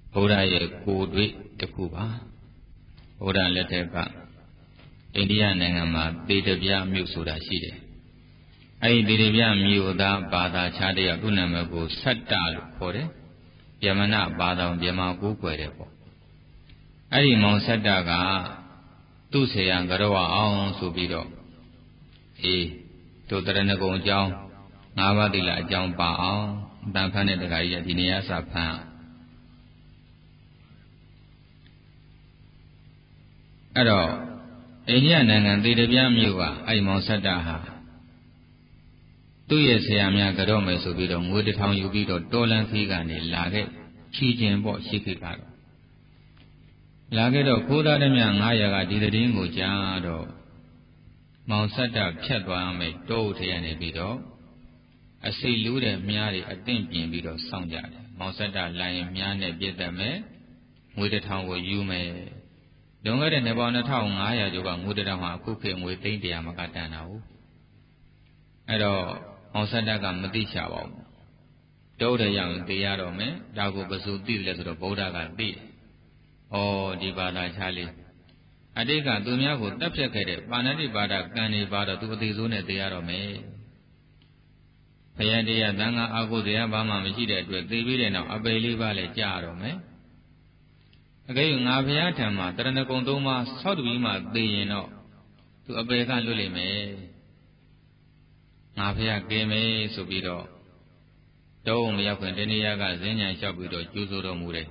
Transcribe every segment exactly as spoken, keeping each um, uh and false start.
ဗုဒ္ဓရဲ့ကိုယ်တွေ့တစ်ခုပါဗုဒ္ဓလက်ထက်ကအိန္ဒိယနိုင်ငံမှာသေတပြမြို့ဆိုတာရှိတယ်အဲဒီသေတပြမြို့သားဘာသာခြားတယောက်သူ့နာမည်ကိုဆတ္တလို့ခေါ်တယ်ယမနဘာသာဝင်မြန်မာကိုးကွယ်တယ်ပေါ့အဲ့ဒီမောင်ဆတ္တကသူ့ဆရာကြောအောင်ဆိုပြီးတော့အေးတို့တရဏဂုံအကြောင်းငါးပါးသီလအကြောင်းပါအောင်အတန်ဖတ်တဲ့တခါကြီးကဒီနေရာစဖတ်အဲ့တော့အိန္ဒိယနိုင်ငံသေတပြမြို့ကအဲ့မောင်ဆတ္တဟာသူ့ရဲ့ဆရာများကြောမယ်ဆိုပြီးတော့ငွေတစ်ထောင်ယူပြီးတော့တော်လန်ခီးကနေလာခဲ့ချီခြင်းပေါ့ရှိခိကတော့လာခဲ့တော့ခိုးသားသည်များငါးရာကဒီတည်င်းကိုကြားတော့မောင်ဆတ္တဖြတ်သွားမယ်တောထရနေပြီးတော့အစိတ်လူးတဲ့မြားတွေအသင့်ပြင်ပြီးတော့စောင့်ကြတယ်မောင်ဆတ္တလာရင်မြားနဲ့ပြည့်တတ်မယ်ငွေတစ်ထောင်ကိုယူမယ်လွန်ခဲ့တဲ့နှစ်ပေါင်းနှစ်ထောင်ငါးရာကျော်ကငွေတစ်ထောင်ဟာအခုခေတ်ငွေသိန်းတရာမကတန်တာဘူးအဲ့တော့မောင်ဆတ္တကမသိချပါဘူးတောထရရင်သိရတော့မယ်ဒါကိုဘယ်သူသိလဲဆိုတော့ဗုဒ္ဓကသိဩဒီဘာသာခြားလေးအတိတ်ကသူများကိုတပ်ဖြတ်ခဲ့တဲ့ပါဏာတိပါဒကံနေပါတော့သူအသေးစိုးနဲ့သိရတော့မယ်ဘုရားတရားသံဃာအာဟုတရားဘာမှမရှိတဲ့အတွက်သိပြီးတဲ့နောက်အပေလေးပါလည်းကြားရတော့မယ်အကယ်၍ငါဘုရားထံမှာတရဏဂုံသုံးပါးဆောက်တပြီးမှသိရင်တော့သူအပေကလွတ်လိမ့်မယ်ငါဘုရားကဲမယ်ဆိုပြီးတော့တောမရောက်ခင်တဏှာကဇင်းညာလျှောက်ပြီးတော့ကျိုးဆိုတော်မူတယ်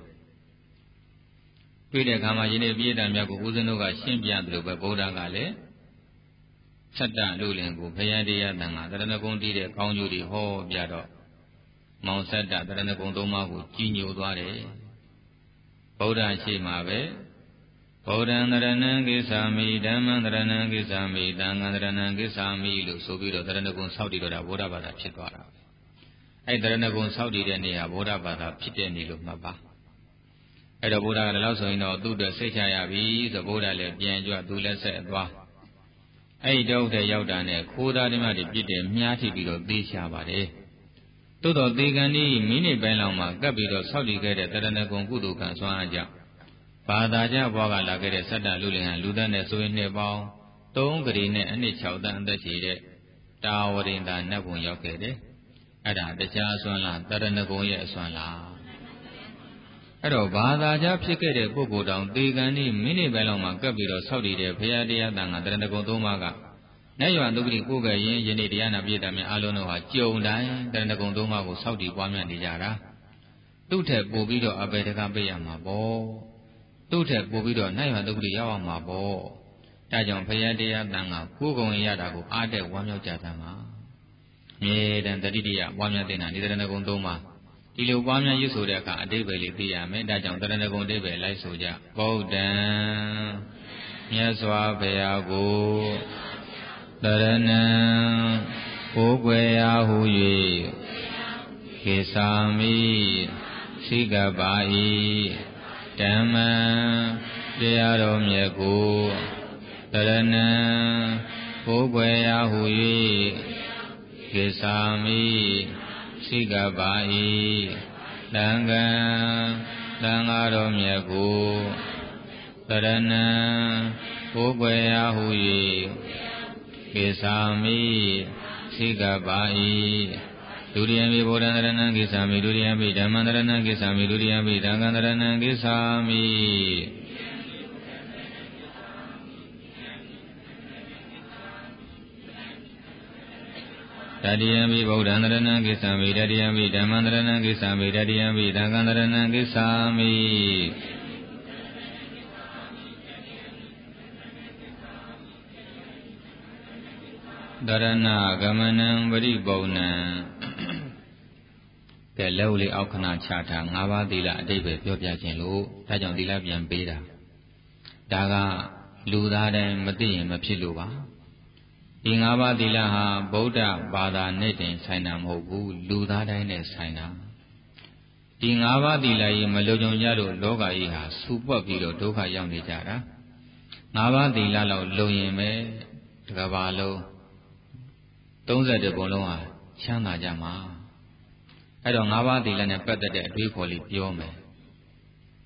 တွေ့တဲ့အခါမှာယနေ့ပြည့်တံမြတ်ကိုဦးဇင်းတို့ကရှင်းပြသလိုပဲဗုဒ္ဓကလည်းဆတ္တလူလင်ကိုဘုရားတရားတန်ခါတရဏဂုံတည်တဲ့ကောင်းကျိုးတွေဟောပြတော့မောင်ဆတ္တတရဏဂုံသုံးပါးကိုကြီးညိုသွားတယ်ဗုဒ္ဓရှိမှာပဲဗုဒ္ဓံတရဏံကိသာမိဓမ္မံတရဏံကိသာမိသံဃံတရဏံကိသာမိလို့ဆိုပြီးတော့တရဏဂုံဆောက်တည်တော့တာဗုဒ္ဓဘာသာဖြစ်သွားတာအဲတရဏဂုံဆောက်တည်တဲ့နေရာဗုဒ္ဓဘာသာဖြစ်တဲ့နေလို့မှတ်ပါအဲ့တော့ဗုဒ္ဓကလည်းဆိုရင်တော့သူ့အတွက်စိတ်ချရပြီဆိုဗုဒ္ဓလည်းပြန်ကြွသူလည်းဆက်သွားအဲ့ဒီတောတဲ့ရောက်တာနဲ့ခိုးသားဓမ္မတွေပြစ်တယ်မြားထိပ်ပြီးတော့သေးချပါတယ်သို့တော့သေကံဤမိနစ်ပိုင်းလောက်မှကပ်ပြီးတော့ဆောက်တည်ခဲ့တဲ့တရဏဂုံကုသိုလ်ကံဆွမ်းအားကြောင့်ဘာသာကြဘွားကလာခဲ့တဲ့ဆတ္တလူလင်ဟာလူသားနဲ့ဆိုရင်နှစ်ပေါင်းသုံးကလေးနဲ့အနှစ်၆တန်းအသက်ရှိတဲ့တာဝရင်သာနတ်ဘုံရောက်ခဲ့တယ်အဲ့ဒါတရားအစွမ်းလားတရဏဂုံရဲ့အစွမ်းလားအဲ့တော့ဘာသာကြဖြစ်ခဲ့တဲ့ပုဂ္ဂိုလ်တောင်သေကံဤမိနစ်ပိုင်းလောက်မှကပ်ပြီးတော့ဆောက်တည်တဲ့ဘုရားတရားတန်ခါတရဏဂုံသုံးပါးကနတ်ရွာသုတိကိုယ်ကရင်ယနေ့တရားနာပြည့်တယ်များအလုံးတို့ဟာကြုံတိုင်းတရဏဂုံသုံးပါးကိုဆောက်တည်ပွားများနေကြတာသူ့ထက်ပိုပြီးတော့အပေတကပေးရမှာပေါ့သူ့ထက်ပိုပြီးတော့နတ်ရွာသုတိရောက်အောင်မှာပေါ့ဒါကြောင့်ဘုရားတရားတန်ခါကိုယ်ကုံရတာကိုအားတဲ့ဝမ်းမြောက်ကြသမှာမြေတန်တတိတရပွားများတဲ့နာဒီတရဏဂုံသုံးပါးဒီလိုပွားများရွတ်ဆိုတဲ့အခါအတိပ္ပယ်လေးသိရမယ်ဒါကြောင့်တရဏဂုံအတိပ္ပယ်လိုက်ဆိုကြဗုဒ္ဓံမြတ်စွာဘုရားကိုတရဏံကိုးကွယ်ရာဟု၍ခေသာမိသိကပ္ပါဤဓမ္မံတရားတော်မြတ်ကိုတရဏံကိုးကွယ်ရာဟု၍ခေသာမိသိကပ္ပါဤသံဃံသံဃာတော်မြတ်ကိုတရဏံကိုးကွယ်ရာဟု၍ကိသာမိသိကပ္ပါဤဒုတိယမိဗုဒ္ဓံတရဏံကိသာမိဒုတိယမိဓမ္မံတရဏံကိသာမိဒုတိယမိသံဃံတရဏံကိသာမိတတိယမိဗုဒ္ဓံတရဏံကိသာမိတတိယမိဓမ္မံတရဏံကိသာမိတတိယမိသံဃံတရဏံကိသာမိတရဏဂမနံပရိပုံဏံကဲလက်ဦးလေးအောက်ခဏချထား၅ပါးသီလအတိတ်ပဲပြောပြခြင်းလို့ဒါကြောင့်သီလပြန်ပေးတာဒါကလူသားတိုင်းမသိရင်မဖြစ်လို့ပါဒီ၅ပါးသီလဟာဗုဒ္ဓဘာသာနဲ့တင်ဆိုင်တာမဟုတ်ဘူးလူသားတိုင်းနဲ့ဆိုင်တာဒီ၅ပါးသီလကြီးမလုံခြုံကြလို့လောကကြီးဟာဆူပွက်ပြီးတော့ဒုက္ခရောက်နေကြတာ၅ပါးသီလလောက်လုံရင်ပဲတစ်ကမ္ဘာလုံးသုံးဆယ်တပုံလုံးဟာချမ်းသာကြမှာအဲ့တော့၅ပါးသီလနဲ့ပတ်သက်တဲ့အတွေးခေါ်လေးပြောမယ်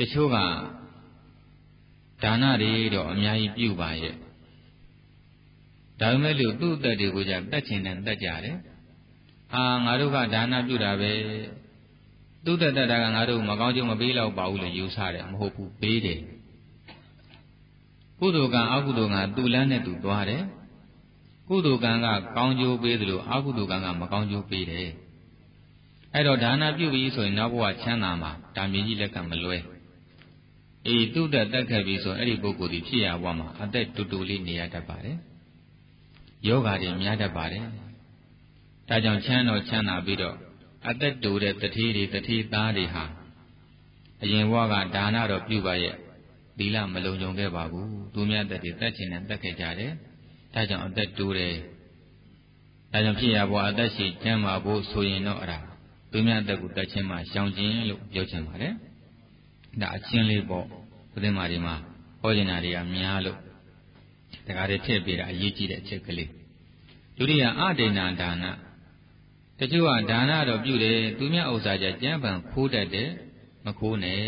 ချို့ကဒါနတွေတော့အများကြီးပြုပါရဲ့ဒါပေမဲ့လို့သူ့အသက်တွေကိုကြတတ်ချင်တယ်တတ်ကြတယ်အာငါတို့ကဒါနပြုတာပဲသူ့တက်တက်တာကငါတို့မကောင်းကျိုးမပေးတော့ပါဘူးလို့ယူဆတယ်မဟုတ်ဘူးပေးတယ်ကုသိုလ်ကံအကုသိုလ်ကံသူ့လမ်းနဲ့သူသွားတယ်ကုသိုလ်ကံကကောင်းကျိုးပေးသလိုအကုသိုလ်ကံကမကောင်းကျိုးပေးတယ်အဲ့တော့ဒါနပြုပြီးဆိုရင်နောက်ဘဝချမ်းသာမှာဒါမြည်ကြီးလက်ကမလွဲအေးသူ့တက်တက်ခဲ့ပြီးဆိုအဲ့ဒီပုဂ္ဂိုလ်ဒီဖြစ်ရဘဝမှာအသက်တူတူလေးနေရတတ်ပါတယ်ယောဂါတွေများတတ်ပါတယ်ဒါကြောင့်ချမ်းတော်ချမ်းသာပြီးတော့အသက်တူတဲ့တတိတွေတတိသားတွေဟာအရင်ဘဝကဒါနတော့ပြုပါရဲ့သီလမလုံခြုံခဲ့ပါဘူးသူများတက်တွေတက်ချင်တယ်တက်ခဲ့ကြတယ်ဒါကြောင့်အသက်တူတယ်ဒါကြောင့်ဖြစ်ရဘဝအသက်ရှိကျမ်းမာဖို့ဆိုရင်တော့အဲ့ဒါသူများအသက်ကိုတက်ခြင်းမှရှောင်ခြင်းလို့ပြောချင်ပါတယ်ဒါအချင်းလေးပေါ့ဘုရင်မာတွေမှာဟောကျင်တာတွေကများလို့တခါတည်းထည့်ပေးတာအရေးကြီးတဲ့အချက်ကလေးဒုတိယအဒိဏဒါနတချို့ကဒါနတော့ပြုတယ်သူများဥစ္စာကြကျမ်းပံခိုးတတ်တယ်မခိုးနဲ့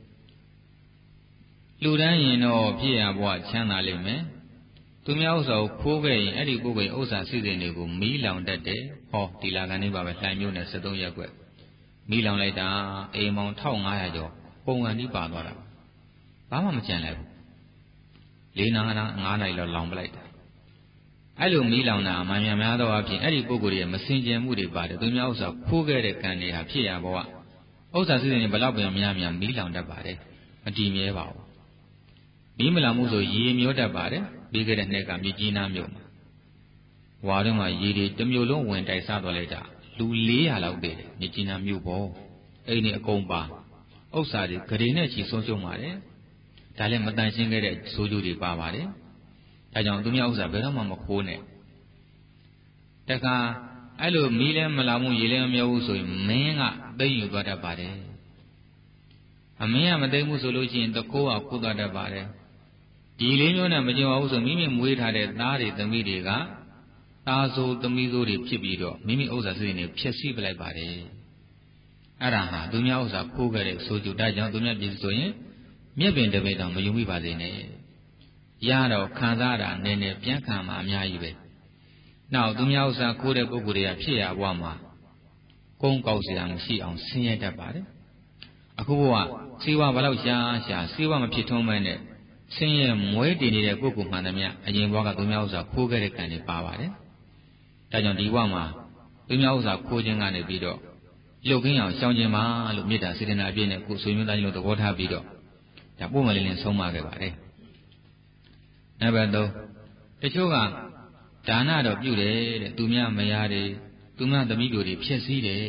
လူတန်းရင်တော့ဖြစ်ရဘဝချမ်းသာလိမ့်မယ်သူများဥစ္စာကိုခိုးခဲ့ရင်အဲ့ဒီပုဂ္ဂိုလ်ဥစ္စာစည်းစိမ်တွေကိုမီးလောင်တတ်တယ်ဟောဒီလာကနေပါပဲလှိုင်မျိုးနဲ့73ရက်ွက်မီးလောင်လိုက်တာအိမ်ပေါင်း1500ကျော်ပုံစံကြီးပါသွားတာဘာမှမကြံလိုက်ဘူးလေးနာငါးနာရီလောက်လောင်ပလိုက်တာအဲ့လိုမီးလောင်တာအမှန်များများသောအဖြစ်အဲ့ဒီပုဂ္ဂိုလ်ရဲ့မစင်ကြယ်မှုတွေပါတယ်သူများဥစ္စာခိုးခဲ့တဲ့ကံတွေဟာဖြစ်ရဘဝဥစ္စာစည်းစိမ်တွေဘလောက်ပဲများများမီးလောင်တတ်ပါတယ်မတည်မြဲပါဘူးမီးမလောင်မှုဆိုရေမျောတတ်ပါတယ်ပြီးခဲ့တဲ့နှစ်ကမြစ်ကြီးနားမြို့မှာဝါတော့မှရေတွေတစ်မြို့လုံးဝင်တိုက်စားသွားလိုက်တာလူ၄ရာလောက်တည်တယ်မြစ်ကြီးနားမြို့ပေါ်အိမ်တွေအကုန်ပါဥစ္စာတွေဂရေနဲ့ချီဆုံးရှုံးပါတယ်ဒါလည်းမတန်ရှင်းခဲ့တဲ့ဆိုးကျိုးတွေပါပါတယ်ဒါကြောင့်သူများဥစ္စာဘယ်တော့မှမခိုးနဲ့တခါအဲ့လိုမီးလည်းမလောင်ဘူးရေလည်းမမျောဘူးဆိုရင်မင်းကသိမ့်ယူသွားတတ်ပါတယ်အမင်းကမသိမ့်ဘူးဆိုလို့ရှိရင်တကိုးကခိုးသွားတတ်ပါတယ်ဒီလေးမျိုးနဲ့မကြင်ပါဘူးဆိုမိမိမွေးထားတဲ့သားတွေသမီးတွေကသားဆိုးသမီးဆိုးတွေဖြစ်ပြီးတော့မိမိဥစ္စာစည်းစိမ်တွေဖျက်ဆီးပလိုက်ပါတယ်အဲ့ဒါဟာသူများဥစ္စာခိုးခဲ့တဲ့ဆိုးကျိုးဒါကြောင့်သူများပြည်ဆိုရင်မြက်ပင်တပင်တော့မယုံမိပါစေနဲ့ရတော့ခံစားတာနည်းနည်းပြန်ခံမှာအများကြီးပဲနောက်သူများဥစ္စာခိုးတဲ့ပုဂ္ဂိုလ်တွေကဖြစ်ရဘဝမှာကုန်းကောက်စရာမရှိအောင်ဆင်းရဲတတ်ပါတယ်အခုဘဝစေဝါဘလောက်ရှားရှားစေဝါမဖြစ်ထွန်းမဲနဲ့ဆင်းရဲမွဲတည်နေတဲ့ပုဂ္ဂိုလ်မှန်သမျှအရင်ဘဝကသူများဥစ္စာခိုးခဲ့တဲ့ကံတွေပါပါတယ်ဒါကြောင့်ဒီဘဝမှာသူများဥစ္စာခိုးခြင်းကနေပြီးတော့လှုပ်ခင်းအောင်ရှောင်ကျင်ပါလို့မေတ္တာစေတနာအပြည့်နဲ့ကိုယ်ဆွေမျိုးသားချင်းတို့သဘောထားပြီးတော့ဒါပို့မလေးလေးဆုံးမခဲ့ပါတယ်နံပါတ်သုံးတချို့ကဒါနတော့ပြုတယ်တဲ့သူများမယားတွေသူများသမီးတို့တွေဖြစ်စည်းတယ်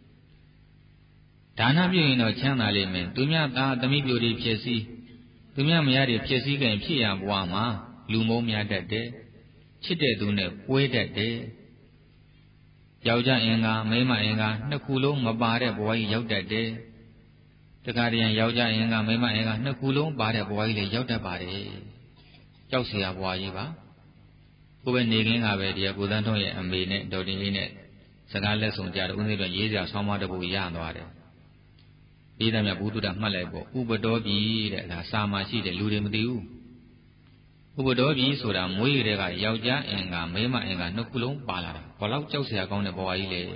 ဒါနပြုရင်တော့ချမ်းသာလိမ့်မယ်သူများသားသမီးတို့တွေဖြစ်စည်းသူများမယားတွေဖြစ်စည်းကြရင်ဖြစ်ရဘဝမှာလူမုန်းများတတ်တယ်ချစ်တဲ့သူနဲ့ပွဲတတ်တယ်ယောက်ျားအင်္ဂါမိန်းမအင်္ဂါနှစ်ခုလုံးမပါတဲ့ဘဝကြီးရောက်တတ်တယ်တခါတည်းယောက်ျားအင်္ဂါမိန်းမအင်္ဂါနှစ်ခုလုံးပါတဲ့ဘဝကြီးလည်းရောက်တတ်ပါတယ်ကြောက်เสียဘဝကြီးပါကိုပဲနေခင်းကပဲဒီကိုသန်းထွန်းရဲ့အမေနဲ့ဒေါ်တင်လေးနဲ့စကားလက်ဆောင်ကြတော့ဦးသေးတို့ရေးစရာဆောင်းမတပုတ်ရသွားတယ်ရေးတယ်မြတ်ဘုဒ္ဓတာမှတ်လိုက်ပေါ့ဥပတော်ပြီတဲ့ဒါစာမှာရှိတယ်လူတွေမသိဘူးဥပတော်ပြီဆိုတာမွေးရတဲ့ကယောက်ျားအင်္ဂါမိန်းမအင်္ဂါနှစ်ခုလုံးပါလာတာဘာလို့ကြောက်เสียကောင်းတဲ့ဘဝကြီးလဲ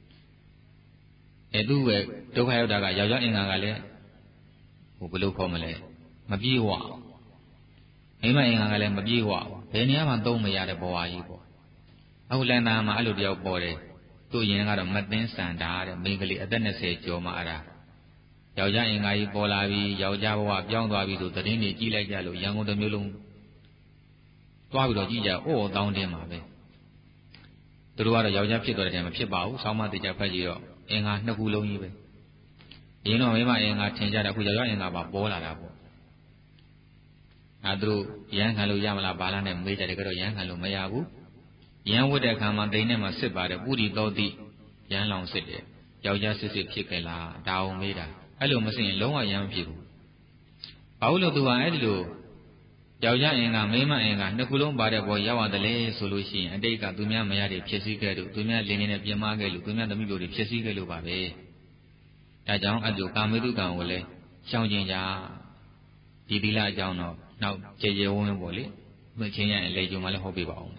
အဲသူ့ရဲ့ဒုက္ခရောက်တာကယောက်ျားအင်္ဂါကလည်းဟိုဘယ်လိုခေါ်မလဲမပြေးဝမိမအင်္ဂါကလည်းမပြေးဝဘယ်နေရာမှသုံးမရတဲ့ဘဝကြီးပေါ့အခုလန်တာမှာအဲ့လိုတယောက်ပေါ်တယ်သူ့ရင်ကတော့မသိန်းစံတာတဲ့မိန်းကလေးအသက်20ကျော်မှအဲ့ဒါယောက်ျားအင်္ဂါကြီးပေါ်လာပြီးယောက်ျားဘဝပြောင်းသွားပြီဆိုသတင်းတွေကြီးလိုက်ကြလို့ရန်ကုန်တစ်မျိုးလုံးသွားပြီးတော့ကြီးကြအိုးတောင်းတင်းပါပဲသူတို့ကတော့ယောက်ျားဖြစ်တော့တဲ့တည်းမဖြစ်ပါဘူးဆောင်းမတိကျဖက်ကြည့်တော့အင်္ဂါနှစ်ခုလုံးကြီးပဲရင်းတော့မိမအင်္ဂါထင်ကြတာအခုယောက်ျားအင်္ဂါပါပေါ်လာတာပေါ့အဲသူတို့ရန်ခံလို့ရမလားဘာလားနဲ့မေးကြတယ်ကတော့ရန်ခံလို့မရဘူးရန်ဝတ်တဲ့အခါမှာတိန်နဲ့မှစစ်ပါတယ်ပုရိသောတိရန်လောင်စစ်တယ်ယောက်ျားစစ်စစ်ဖြစ်ခဲ့လားဒါအောင်မေးတာအဲ့လိုမစစ်ရင်လုံးဝရန်မဖြစ်ဘူးဘာလို့လဲသူကအဲ့ဒီလိုယောက်ျားအင်္ဂါမိန်းမအင်္ဂါနှစ်ခုလုံးပါတဲ့ဘောရောက်ရတယ်လေဆိုလို့ရှိရင်အတိတ်ကသူများမရတဲ့ဖြစ်စည်းခဲ့လို့သူများလင်းနေတဲ့ပြင်မခဲ့လို့သူများသမီးတို့တွေဖြစ်စည်းခဲ့လို့ပါပဲဒါကြောင့်အတူကာမေတုကံကိုလည်းရှောင်ကျင်ကြဒီသီလအကြောင်းတော့နောက်ကြေကြေဝန်းဝန်းပေါ့လေမချင်းရရင်လေကြုံမှလည်းဟောပြပါအောင်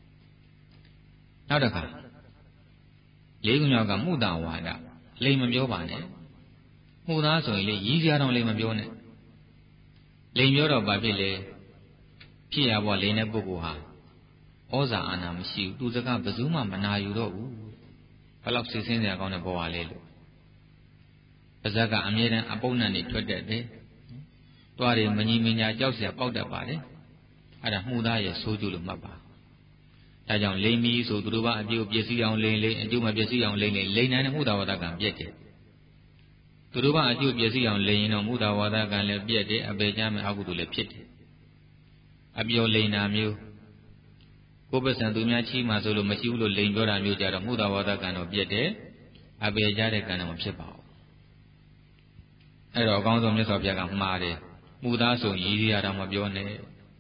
နောက်တစ်ခါလေးခုမြောက်ကမုဒ္ဒဝါဒလိမ်မပြောပါနဲ့မှုသားဆိုရင်လေရည်စရာတော့လိမ်မပြောနဲ့လိမ်ပြောတော့ဘာဖြစ်လဲဖြစ်ရပေါ်လိမ်တဲ့ပုဂ္ဂိုလ်ဟာဩဇာအာဏာမရှိဘူးသူစကားဘယ်သူမှမနာယူတော့ဘူးဘယ်လောက်စိတ်ဆင်းစရာကောင်းတဲ့ဘဝလေးလို့ပါဇက်ကအမြဲတမ်းအပုပ်နဲ့နေထွက်တတ်တယ်တွားတွေမညီမညာကြောက်စရာပေါက်တတ်ပါတယ်အဲ့ဒါမှုသားရဲ့ဆိုးကျိုးလို့မှတ်ပါဒါကြောင့်လိမ်ပြီးဆိုသူတို့ကအကျိုးပစ္စည်းအောင်လိမ်လိမ်အကျိုးမပစ္စည်းအောင်လိမ်လိမ်လိမ်နိုင်တဲ့မှုသားဝါဒကံပြည့်တယ်သူတို့ကအကျိုးပစ္စည်းအောင်လိမ်ရင်တော့မှုသားဝါဒကံလည်းပြည့်တယ်အပေချမ်းမဲ့အကုသိုလ်လည်းဖြစ်တယ်အပြောလိမ်တာမျိုးကိုယ်ပစံသူများချီးမှဆိုလို့မရှိဘူးလို့လိမ်ပြောတာမျိုးကြတော့မှုသားဝါဒကံတော့ပြည့်တယ်အပေချတဲ့ကံတော့မဖြစ်ပါဘူးအဲ့တော့အကောင်းဆုံးမြတ်စွာဘုရားကမှားတယ်မှုသားဆိုရည်ရည်ရတော့မပြောနဲ့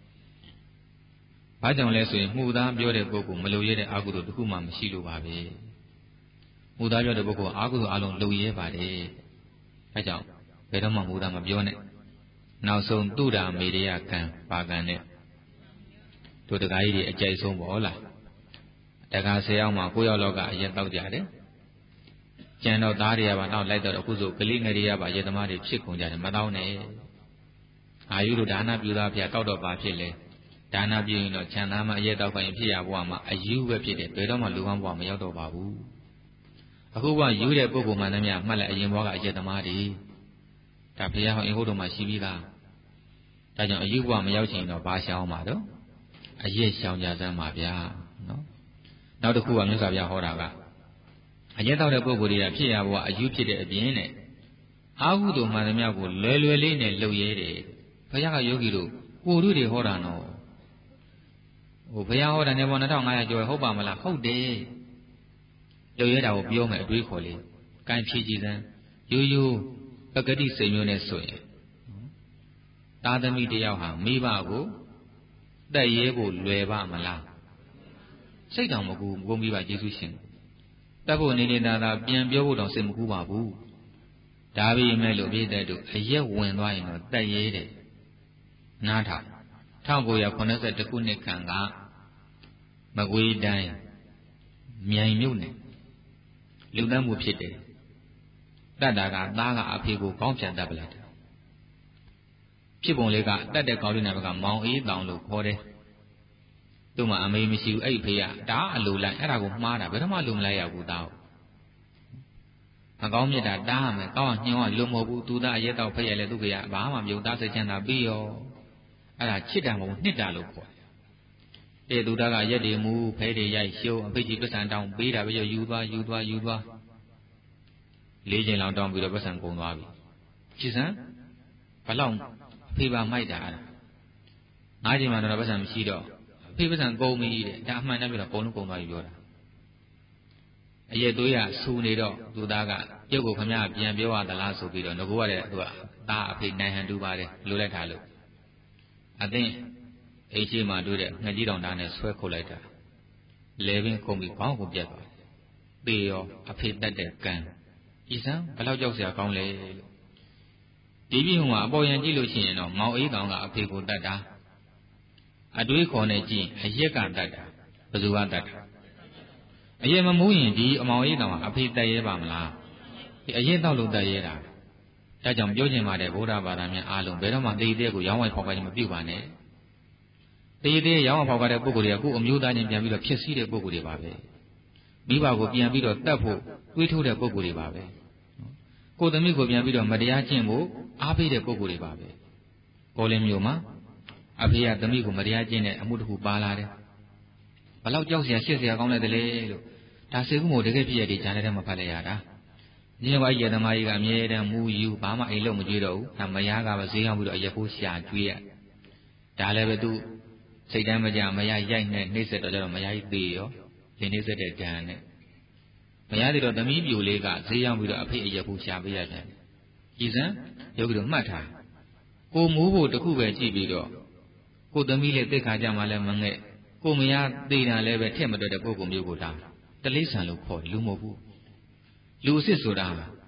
ဘာကြောင့်လဲဆိုရင်မှုသားပြောတဲ့ပုဂ္ဂိုလ်မလုံရတဲ့အကုသိုလ်တစ်ခုမှမရှိလို့ပါပဲမှုသားပြောတဲ့ပုဂ္ဂိုလ်အကုသိုလ်အလုံးလုံရဲပါတယ်အဲကြောင့်ဘယ်တော့မှမှုသားမပြောနဲ့နောက်ဆုံးတုဒ္ဓမေရိယကံပါကံနဲ့တို့တကားကြီးတွေအကြိုက်ဆုံးပေါ့လားတကားဆယ်ယောက်မှကိုးယောက်လောက်ကအရက်တောက်ကြတယ်ကျန်တော့သားတွေကပါနောက်လိုက်တော့အခုဆိုကလေးငယ်တွေကပါရေသမားတွေဖြစ်ကုန်ကြတယ်မတောင်းနဲ့အာယုတို့ဒါနပြုသားဖျားတောက်တော့ပါဖြစ်လဲဒါနပြုရင်တော့ခြံသားမှာအရက်တောက်ခိုင်းဖြစ်ရဘဝမှာအယူပဲဖြစ်တယ်ဘယ်တော့မှလူကောင်းဘဝမရောက်တော့ပါဘူးအခုကယူတဲ့ပုဂ္ဂိုလ်မှန်သမျှမှတ်လိုက်အရင်ဘဝကအရက်သမားတွေဒါဘုရားဟောအင်္ဂုတ္တမှာရှိပြီးသားဒါကြောင့်အယူဘဝမရောက်ချင်တော့ဘာရှောင်းမှာတော့အရက်ရှောင်ကြစမ်းပါဗျာနော်နောက်တစ်ခုကမြတ်စွာဘုရားဟောတာကအရက်တောက်တဲ့ပုဂ္ဂိုလ်တွေကဖြစ်ရဘဝအယူဖြစ်တဲ့အပြင်နဲ့အာဟုတုမှန်သမျှကိုလွယ်လွယ်လေးနဲ့လှုပ်ရဲတယ်ဘုရားကယောဂီတို့ကိုတို့တွေဟောတာနော်ဟိုဘုရားဟောတာနဲ့ပေါ်နှစ်ထောင်ငါးရာကျော်ဟုတ်ပါမလားဟုတ်တယ်လှုပ်ရဲတာကိုပြောမယ်အတွေးခေါ်လေးကံဖြည့်ကြည်စမ်းရိုးရိုးပဂတိစိတ်မျိုးနဲ့ဆိုရင်သာသမီတယောက်ဟာမိဘကိုတက်ရဲဖို့လွယ်ပါမလားစိတ်တောင်မကူဘုံမိဘယေရှုရှင်တက်ဖို့နေနေသာသာပြန်ပြောဖို့တော့စိတ်မကူပါဘူးဒါပေမဲ့လို့ပြည့်တဲ့တို့အရက်ဝင်သွားရင်တော့တက်ရဲတယ်နားထောင်၁၉၇၁ခုနှစ်ခန့်ကမကွေးတိုင်းမြိုင်မြို့နယ်လူတန်းမှုဖြစ်တယ်တတ်တာကသားကအဖေကိုကောင်းပြန်တတ်ပလိုက်တယ်ဖြစ်ပုံလေးကတတ်တဲ့ကောင်းလေးနာမကမောင်အေးတောင်လို့ခေါ်တယ်သူ့မှာအမေမရှိဘူးအဲ့ဖေကဒါအလိုလိုက်အဲ့ဒါကိုမှားတာဘယ်တော့မှလုံမလိုက်ရဘူးသားမကောင်းမြတ်တာတားရမယ်ကောင်းညှောင်းကလုံမဟုတ်ဘူးသူသားအရက်တော့ဖက်ရလဲသူကဘာမှမပြုတ်သားစိတ်ချမ်းသာပြီးရောအဲ့ဒါချစ်တာမဟုတ်နှစ်တာလို့ခေါ်တယ်တဲ့သူသားကရက်တွေမူဖဲတွေရိုက်ရှုံးအဖေကြီးပစ္စံတောင်းပေးတာပဲရောယူသွားယူသွားယူသွားလေးချိန်လောက်တောင်းပြီးတော့ပစ္စံကုန်သွားပြီကြည်စမ်းဘလောက်ဖေးပါမိုက်တာအဲ့ဒါငါးချိန်မှတော့ပစ္စံမရှိတော့အဖေပစ္စံကုန်ပြီတဲ့ဒါအမှန်တမ်းပြောတော့ကုန်လုံးကုန်သွားပြီပြောတာအရက်သွေးကဆူနေတော့သူသားကရုပ်ကိုခမရပြန်ပြောရသလားဆိုပြီးတော့ငကိုကတဲ့သူကသားအဖေနိုင်ဟန်တူပါတယ်လိုလိုက်တာလို့အသင်းအိတ်ရှိမှတွေ့တဲ့ငကြီးတောင်သားနဲ့ဆွဲခုတ်လိုက်တာလဲပင်ကုန်ပြီးခေါင်းကိုပြတ်သွားသေရောအဖေတတ်တဲ့ကံဤစံဘယ်လောက်ကြောက်စရာကောင်းလဲလို့ဒီပြည်မှာအပေါ်ယံကြည့်လို့ရှိရင်တော့မောင်အေးတောင်ကအဖေကိုတတ်တာအတွေးခေါ်နေကြည့်အရက်ကတတ်တာဘယ်သူကတတ်တာအရက်မမူးရင်ဒီအမောင်အေးတောင်ကအဖေတတ်ရဲပါမလားဒီအရက်တော့လို့တတ်ရဲတာဒါကြောင့်ပြောချင်ပါတယ်ဗုဒ္ဓဘာသာများအားလုံးဘယ်တော့မှတေးသေးကိုရောင်းဝိုင်းဖောက်ကားခြင်းမပြုပါနဲ့တေးသေးရောင်းဝိုင်းဖောက်ကားတဲ့ပုဂ္ဂိုလ်တွေကကိုယ်အမျိုးသားချင်းပြန်ပြီးတော့ဖြစ်စည်းတဲ့ပုဂ္ဂိုလ်တွေပါပဲမိဘကိုပြန်ပြီးတော့တတ်ဖို့တွေးထိုးတဲ့ပုဂ္ဂိုလ်တွေပါပဲကိုယ်သမီးကိုပြန်ပြီးတော့မတရားကျင့်ဖို့အားပေးတဲ့ပုဂ္ဂိုလ်တွေပါပဲကောလင်းမျိုးမှာအဖေကသမီးကိုမတရားကျင့်တဲ့အမှုတစ်ခုပါလာတယ်ဘလောက်ကြောက်စရာရှစ်စရာကောင်းတဲ့လေလို့ဒါစေခုမို့တကယ်ဖြစ်ရတဲ့ဂျာနယ်ထဲမှာဖတ်လိုက်ရတာဒီဘဝရဲ့သမားကြီးကအမြဲတမ်းမူယူဘာမှအိမ်လုံးမကြွေးတော့ဘူးဒါမယားကပဲဈေးရောက်ပြီးတော့အရက်ဖို့ရှာကြွေးရဒါလည်းပဲသူစိတ်တိုင်းမကြမယားရိုက်နဲ့နှိမ့်ဆက်တော့ကြတော့မယားကြီးသေးရောလင်းနှိမ့်ဆက်တဲ့ဒဏ်နဲ့မယားတွေတော့သမီးပြိုလေးကဈေးရောက်ပြီးတော့အဖေအရက်ဖို့ရှာပေးရတယ်ကြည်စံယောဂီတို့မှတ်ထားကိုမူးဖို့တခုပဲကြည့်ပြီးတော့ကိုသမီးလေးသိခါကြမှာလည်းမငဲ့ကိုမယားသေးတာလည်းပဲထက်မတွက်တဲ့ပုဂ္ဂိုလ်မျိုးကိုဒါတလိษံလို့ခေါ်တယ်လူမဟုတ်ဘူးလူအစ်စ်ဆိုတာ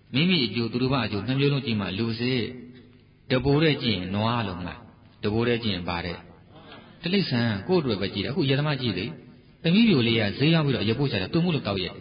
မိမိအကျိုးသူတို့ဘာအကျိုးနှမျိုးလုံးကြည့်မှလူစေတဘိုးတဲ့ကြည့်ရင်နွားလုံးလားတဘိုးတဲ့ကြည့်ရင်ပါတဲ့တိရစ္ဆာန်ကိုယ့်အတွက်ပဲကြည့်တယ်အခုယသမားကြည့်လေသမီးပြိုလေးကဈေးရောက်ပြီးတော့ရပို့ချတယ်သူမှုလို့တောက်ရဲ့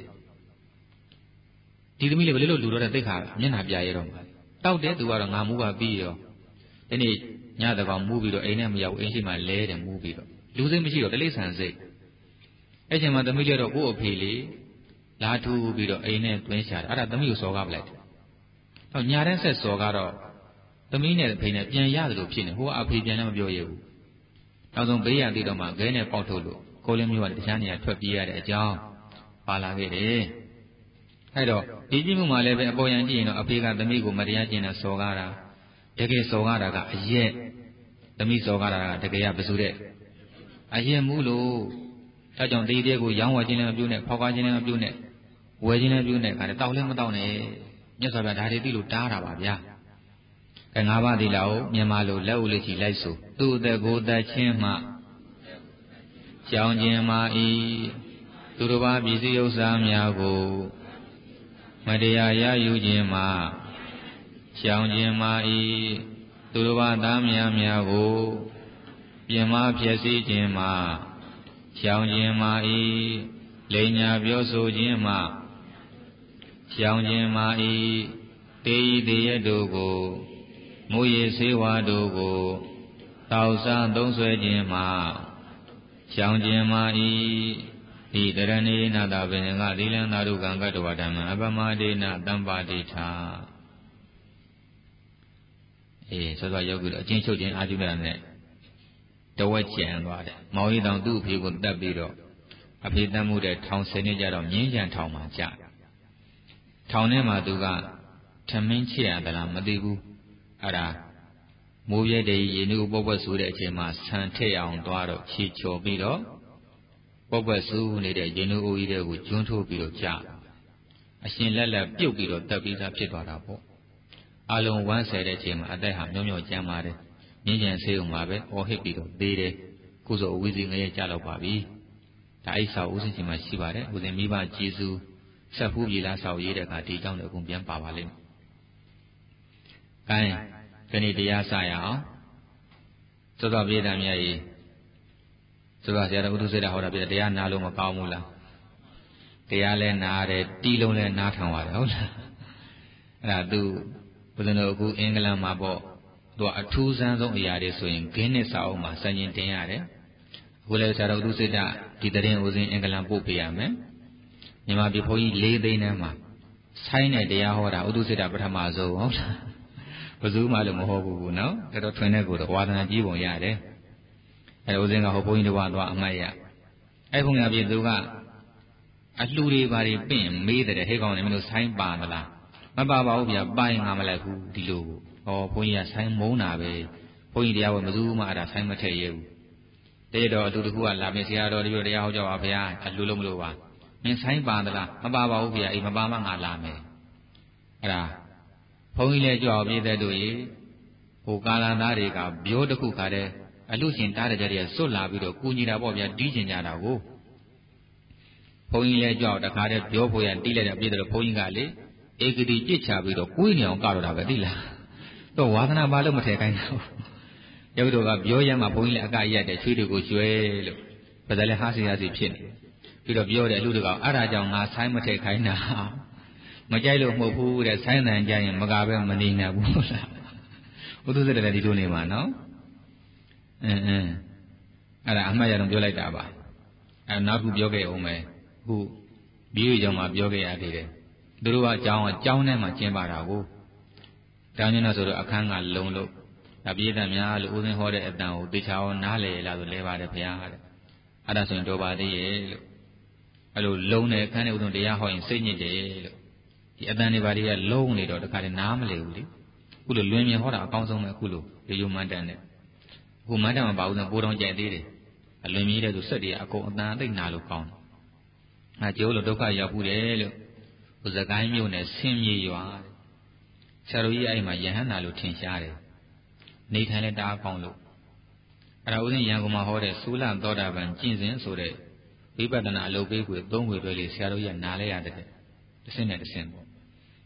ဒီသမီးလေးဘယ်လိုလုပ်လူတော့တဲ့သိခါမျက်နှာပြရဲတော့မှာတောက်တယ်သူကတော့ငါမူးပါပြီးရောဒီနေ့ညတကောင်မူးပြီးတော့အိမ်နဲ့မရောက်အိမ်ရှိမှလဲတယ်မူးပြီးတော့လူစိတ်မရှိတော့တိရစ္ဆာန်စိတ်အဲ့ချိန်မှာသမီးလေးတော့ကိုယ့်အဖေလေးလာထူပြီးတော့အိမ်နဲ့တွင်းချတယ်အဲ့ဒါသမီးကိုစော်ကားပလိုက်တယ်ဟောညာတဲ့ဆက်စော်ကားတော့သမီးနဲ့အဖေနဲ့ပြန်ရတယ်လို့ဖြစ်နေဟိုကအဖေပြန်လည်းမပြောရဘူးနောက်ဆုံးဘေးရသေးတော့မှခဲနဲ့ပေါက်ထုတ်လို့ကိုလင်းမျိုးကတခြားနေရာထွက်ပြေးရတဲ့အကြောင်းပါလာခဲ့တယ်အဲ့တော့ဒီကြည့်မှုမှာလည်းပဲအပေါ်ယံကြည့်ရင်တော့အဖေကသမီးကိုမတရားကျင့်တဲ့စော်ကားတာတကယ်စော်ကားတာကအရက်သမီးစော်ကားတာကတကယ်ကဘယ်သူတဲ့အရက်မှုလို့အဲကြောင့်ဒီတဲ့ကိုရောင်းဝယ်ခြင်းလည်းမပြုနဲ့ဖောက်ကားခြင်းလည်းမပြုနဲ့ဝယ်ခြင်းလည်းပြုနဲ့ခါတယ်တောက်လည်းမတောက်နဲ့မြတ်စွာဘုရားဒါတွေသိလို့တားတာပါဗျာအဲငါးပါးသီလကိုမြန်မာလိုလက်ဦးလေးချီလိုက်ဆိုသူ့အသက်ကိုယ်သက်ချင်းမှကြောင်းခြင်းမာဤသူတို့ဘာပစ္စည်းဥစ္စာများကိုမတရားရယူခြင်းမှကြောင်းခြင်းမာဤသူတို့ဘာသားများများကိုပြင်မဖြစ်စေခြင်းမှကြောင်းခြင်းမာဤလိညာပြောဆိုခြင်းမှကြောင်းခြင်းမာဤတေဤတေရတို့ကိုမူရည်စေဝါတို့ကိုတောက်စားသုံးဆွဲခြင်းမှကြောင်းခြင်းမာဤဤတရဏိနာတပင်ကသီလံသာရုကံကတ္တဝဓမ္မအပမဒေနတမ္ပါတိထာအေးဆိုတော့ယောဂီတို့အချင်းချုပ်ခြင်းအာပြုရတဲ့တဝက်ကျန်သွားတယ်မောင်ရီတောင်သူ့အဖေကိုတတ်ပြီးတော့အဖေတတ်မှုတဲ့ထောင်ဆယ်နှစ်ကြတော့မြင်းကြံထောင်မှာကြာထောင်ထဲမှာသူကထမင်းချစ်ရသလားမသိဘူးအဲ့ဒါမိုးရဲတဲ့ရေနုပုပ်ပွက်ဆူတဲ့အချိန်မှာဆန်ထည့်အောင်သွားတော့ခြေချော်ပြီးတော့ပုပ်ပွက်ဆူနေတဲ့ရေနုအိုးကြီးတွေကိုကျွန်းထိုးပြီးတော့ကြာအရှင်လက်လက်ပြုတ်ပြီးတော့တက်ပြီးသားဖြစ်သွားတာပေါ့အလုံးဝမ်းဆယ်တဲ့အချိန်မှာအသက်ဟာမျောမျောကျန်းပါတယ်မြင်းကြံဆေးုံမှာပဲအော်ဟစ်ပြီးတော့သေးတယ်ကုသိုလ်အဝိဇ္ဇငရဲကြတော့ပါပြီဒါအိဆာဥစဉ်ချိန်မှာရှိပါတယ်ဥစဉ်မိဘကျေးဇူးဆက်ဖူးပြည်လားဆောက်ရေးတဲ့အခါဒီအကြောင်းတွေအကုန်ပြန်ပါပါလိမ့်မယ်။ကိုင်းဒီနေ့တရားစရအောင်သောတော်ပြေးတယ်မြတ်ကြီးသောတော်ဆရာတော်ဥဒ္ဓစေတဟောတာပြတရားနာလို့မကောင်းဘူးလားတရားလဲနာတယ်တီးလုံးလဲနားထောင်ရတယ်ဟုတ်လားအဲ့ဒါသူဘုဇင်တို့အခုအင်္ဂလန်မှာပေါ့သူကအထူးဆန်းဆုံးအရာတွေဆိုရင်ဂင်းနစ်စာအုပ်မှာစံကျင်တင်ရတယ်အခုလဲဆရာတော်ဥဒ္ဓစေတဒီတရင်ဥစဉ်အင်္ဂလန်ပို့ပေးရမယ်မြန်မာပြည်ဘုန်းကြီးလေးသိန်းထဲမှာဆိုင်းတဲ့တရားဟောတာဥဒ္ဓစေတပထမဆုံးဟုတ်လားဘယ်သူမှလည်းမဟုတ်ဘူးနော်တော်တော်ထွင်တဲ့ကိုယ်တော့ဝါဒနာကြီးပုံရတယ်အဲဥစဉ်ကဟောဘုန်းကြီးတော်သွားအမှတ်ရအဲဘုန်းကြီးပြည်သူကအလှူတွေဘာတွေပြင့်မေးတဲ့ဟဲ့ကောင်လည်းမလို့ဆိုင်းပါမလားမပါပါဘူးဗျာပိုင်းငါမလိုက်ဘူးဒီလိုဟောဘုန်းကြီးကဆိုင်းမုန်းတာပဲဘုန်းကြီးတရားဝယ်မသူမှအဲ့ဒါဆိုင်းမထည့်ရဘူးတည်းတော့အတူတကူကလာမယ်ဆရာတော်ဒီလိုတရားဟောကြပါဗျာအလှူလို့မလို့ပါမင်းဆိုင်းပါသလားမပါပါဘူးဗျာအေးမပါမှငါလာမယ်အဲ့ဒါဘုန်းကြီးလည်းကြွအောင်ပြည့်တဲ့တို့ရေဟိုကာလသားတွေကဘိုးတစ်ခုခါတဲ့အလူရှင်တားတဲ့ကြတဲ့စွတ်လာပြီးတော့ကူညီတာပေါ့ဗျာတီးကျင်ကြတာကိုဘုန်းကြီးလည်းကြွအောင်တခါတည်းပြောဖို့ရတီးလိုက်တဲ့ပြည့်တဲ့ဘုန်းကြီးကလေဧကတိကြစ်ချပြီးတော့ကိုယ်နေအောင်ကတော့တာပဲသိလားတော့ဝါသနာပါလို့မထည့်ခိုင်းတော့ယောဂီတို့ကပြောရမှဘုန်းကြီးလည်းအကရက်တဲ့ချွေးတွေကိုကျွဲလို့ဘာသာလဲဟာစီဟာစီဖြစ်နေပြီးတော့ပြောတယ်အလူတကောင်အဲ့ဒါကြောင့်ငါဆိုင်းမထည့်ခိုင်းတာမကြိုက်လို့မဟုတ်ဘူးတဲ့ဆိုင်းတန်ကြရင်မကပဲမနေနိုင်ဘူးလားဥဒ္ဓစေတလည်းဒီလိုနေမှာနော်အင်းအင်းအဲ့ဒါအမှတ်ရတော့ပြောလိုက်တာပါအဲ့နောက်ခုပြောခဲ့အောင်မယ်အခုဘီးရကြောင့်မှပြောခဲ့ရသေးတယ်သူတို့ကအကြောင်းအကြောင်းထဲမှာကျင်းပါတာကိုတောင်းကျင်တော့ဆိုတော့အခန်းကလုံလို့ဒါပြည့်တဲ့များလို့ဦးစင်းဟောတဲ့အတန်ကိုသေချာအောင်နားလေလာဆိုလဲပါတယ်ဘုရားတဲ့အဲ့ဒါဆိုရင်တော်ပါသေးရဲ့လို့အဲ့လိုလုံတဲ့အခန်းထဲဦးစင်းတရားဟောရင်စိတ်ညစ်တယ်လို့ဒီအတန်တွေဘာတွေကလုံးနေတော့တခါတည်းနားမလဲဘူးလေအခုလိုလွင်မြင်ဟောတာအကောင်းဆုံးပဲအခုလိုရေယုံမန်းတန်နဲ့အခုမန်းတန်မှာပါဦးဆိုပိုးတော်ကြိုက်သေးတယ်အလွင်မြည်တဲ့ဆိုစက်တွေအကုန်အတန်အသိနာလို့ကောင်းတယ်ငါကျိုးလို့ဒုက္ခရောက်ဘူးတယ်လို့ဥဇကိုင်းမြို့နယ်ဆင်းမြေရွာဆရာတော်ကြီးအဲ့မှာယဟန္တာလို့ထင်ရှားတယ်နေထိုင်လဲတအားကောင်းလို့အဲ့ဒါဦးဇင်းရန်ကုန်မှာဟောတဲ့သုလသောတာပန်ကျင့်စဉ်ဆိုတဲ့ဝိပဿနာအလုပ်ပေးကိုသုံးဝေတွဲလေးဆရာတော်ကြီးကနားလဲရတဲ့တစ်စင်းနဲ့တစ်စင်းပေါ့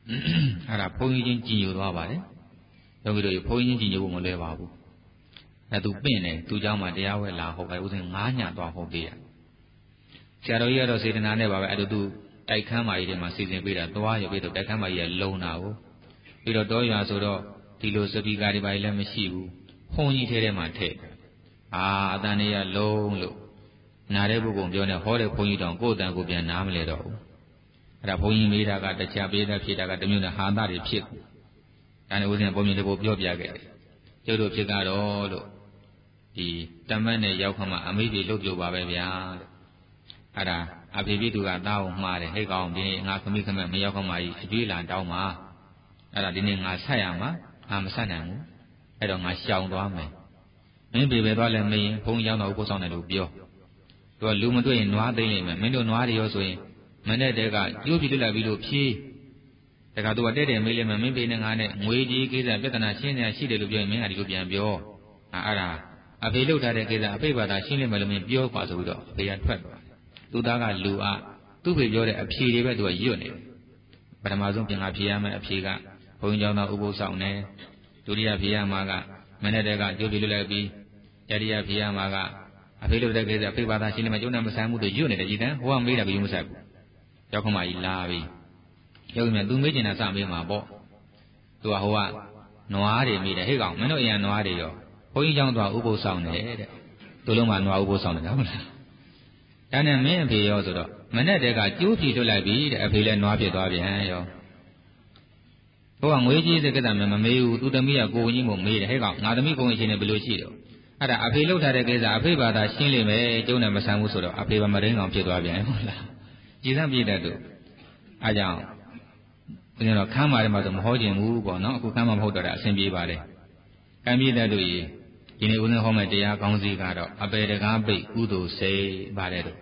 အဲ့ဒါဘုန်းကြီးချင်းကြည်ညိုသွားပါတယ်ယောဂီတို့ဘုန်းကြီးချင်းကြည်ညိုဖို့မလွယ်ပါဘူးအဲ့သူပင့်တယ်သူเจ้าမှာတရားဝဲလာဟုတ်ပဲဥစဉ်ငါးညသွားဟုတ်သေးရဆရာတော်ကြီးကတော့စေတနာနဲ့ပါပဲအဲ့လိုသူတိုက်ခန်းမကြီးထဲမှာစီစဉ်ပေးတာသွားရပြီးတော့တိုက်ခန်းမကြီးကလုံတာကိုပြီးတော့တောရွာဆိုတော့ဒီလိုစပီကာတွေပါလည်းမရှိဘူးဘုန်းကြီးထဲထဲမှာထည့်အာအတန်လေးကလုံးလို့နားတဲ့ပုဂ္ဂိုလ်ပြောနေဟောတဲ့ဘုန်းကြီးတောင်ကိုယ်တန်ကိုပြန်နားမလဲတော့ဘူးအဲ့ဒါဘုန်းကြီးမေးတာကတခြားပေးတဲ့ဖြစ်တာကတမျိုးနဲ့ဟာသတွေဖြစ်ဒါနဲ့ဦးဇင်းဘုန်းကြီးတပုတ်ပြောပြခဲ့တယ်ကျုပ်တို့ဖြစ်ကတော့လို့ဒီတမတ်နဲ့ရောက်ခမှအမိတွေလုပ်ကြပါပဲဗျာလို့အဲ့ဒါအဖေပြသူကသားကိုမှားတယ်ဟဲ့ကောင်ဒီနေ့ငါခမိခမက်မရောက်ခမှကြီးအကျွေးလာတောင်းပါအဲ့ဒါဒီနေ့ငါဆက်ရမှာငါမဆက်နိုင်ဘူးအဲ့တော့ငါရှောင်သွားမယ်မင်းပေပဲသွားလဲမင်းဘုန်းကြီးရောက်တော့ဥပုသ်ဆောင်တယ်လို့ပြောသူကလူမတွေ့ရင်နွားသိမ့်လိမ့်မယ်မင်းတို့နွားတွေရောဆိုရင်မနဲ့တဲကကျိုးပြလွတ်လာပြီးလို့ဖြေးတခါသူကတဲ့တယ်မေးလိမ့်မယ်မင်းပေနဲ့ငါနဲ့ငွေကြီးကိစ္စပြဿနာရှင်းနေတာရှိတယ်လို့ပြောရင်မင်းကဒီလိုပြန်ပြောအဲ့ဒါအဖေလှုပ်ထားတဲ့ကိစ္စအဖေဘာသာရှင်းလိမ့်မယ်လို့မင်းပြောပါဆိုပြီးတော့အဖေကထွက်သွားသူသားကလူအားသူ့ဖေပြောတဲ့အဖြေတွေပဲသူကရွတ်နေတယ်ပထမဆုံးပြန်ကဖြေရမယ်အဖြေကဘုန်းကြီးကျောင်းသားဥပုသ်ဆောင်တယ်ဒုတိယဖြေရမှာကမနဲ့တဲကကျိုးပြလွတ်လိုက်ပြီးတတိယဖြေရမှာကအဖေလှုပ်တဲ့ကိစ္စအဖေဘာသာရှင်းလိမ့်မယ်ကျုံးနဲ့မဆိုင်မှုသူရွတ်နေတယ်ကြည်တန်းဟိုကမေးတာကယူမဆိုင်ဘူးရောက်ခမကြီးလာပြီရုပ်မြတ်သူမေးချင်တာစမေးမှာပေါ့သူကဟိုကနွားတွေမေးတယ်ဟဲ့ကောင်မင်းတို့အရင်နွားတွေရောဘုန်းကြီးကျောင်းသွားဥပုသ်ဆောင်တယ်တဲ့သူလုံးမှာနွားဥပုသ်ဆောင်တယ်ဟုတ်လားဒါနဲ့မင်းအဖေရောဆိုတော့မနဲ့တဲကကျိုးဖြီထုတ်လိုက်ပြီတဲ့အဖေလည်းနွားဖြစ်သွားပြန်ရောဟိုကငွေကြီးတဲ့ကိစ္စမမေးဘူးသူသမီးကကိုဝင်ကြီးမို့မေးတယ်ဟဲ့ကောင်ငါသမီးကိုဝင်ချင်းနဲ့ဘယ်လိုရှိတော့အဲ့ဒါအဖေလှုပ်ထားတဲ့ကိစ္စအဖေဘာသာရှင်းလိမ့်မယ်ကျုံးနဲ့မဆန်ဘူးဆိုတော့အဖေဗမရင်းကောင်ဖြစ်သွားပြန်ဟုတ်လားကြည်စမ်းပြည့်တဲ့သူအားကြောင့်ဘုရားတော်ခမ်းပါတယ်မှာဆိုမဟောခြင်းဘူးပေါ့နော်အခုခမ်းမှာမဟုတ်တော့တာအဆင်ပြေပါတယ်ကံပြည့်တဲ့သူကြီးဒီနေ့ဦးဇင်းဟောမယ့်တရားကောင်းစီကတော့အပေတကားပိတ်ကုသိုလ်စိတ်ပါတယ်တော့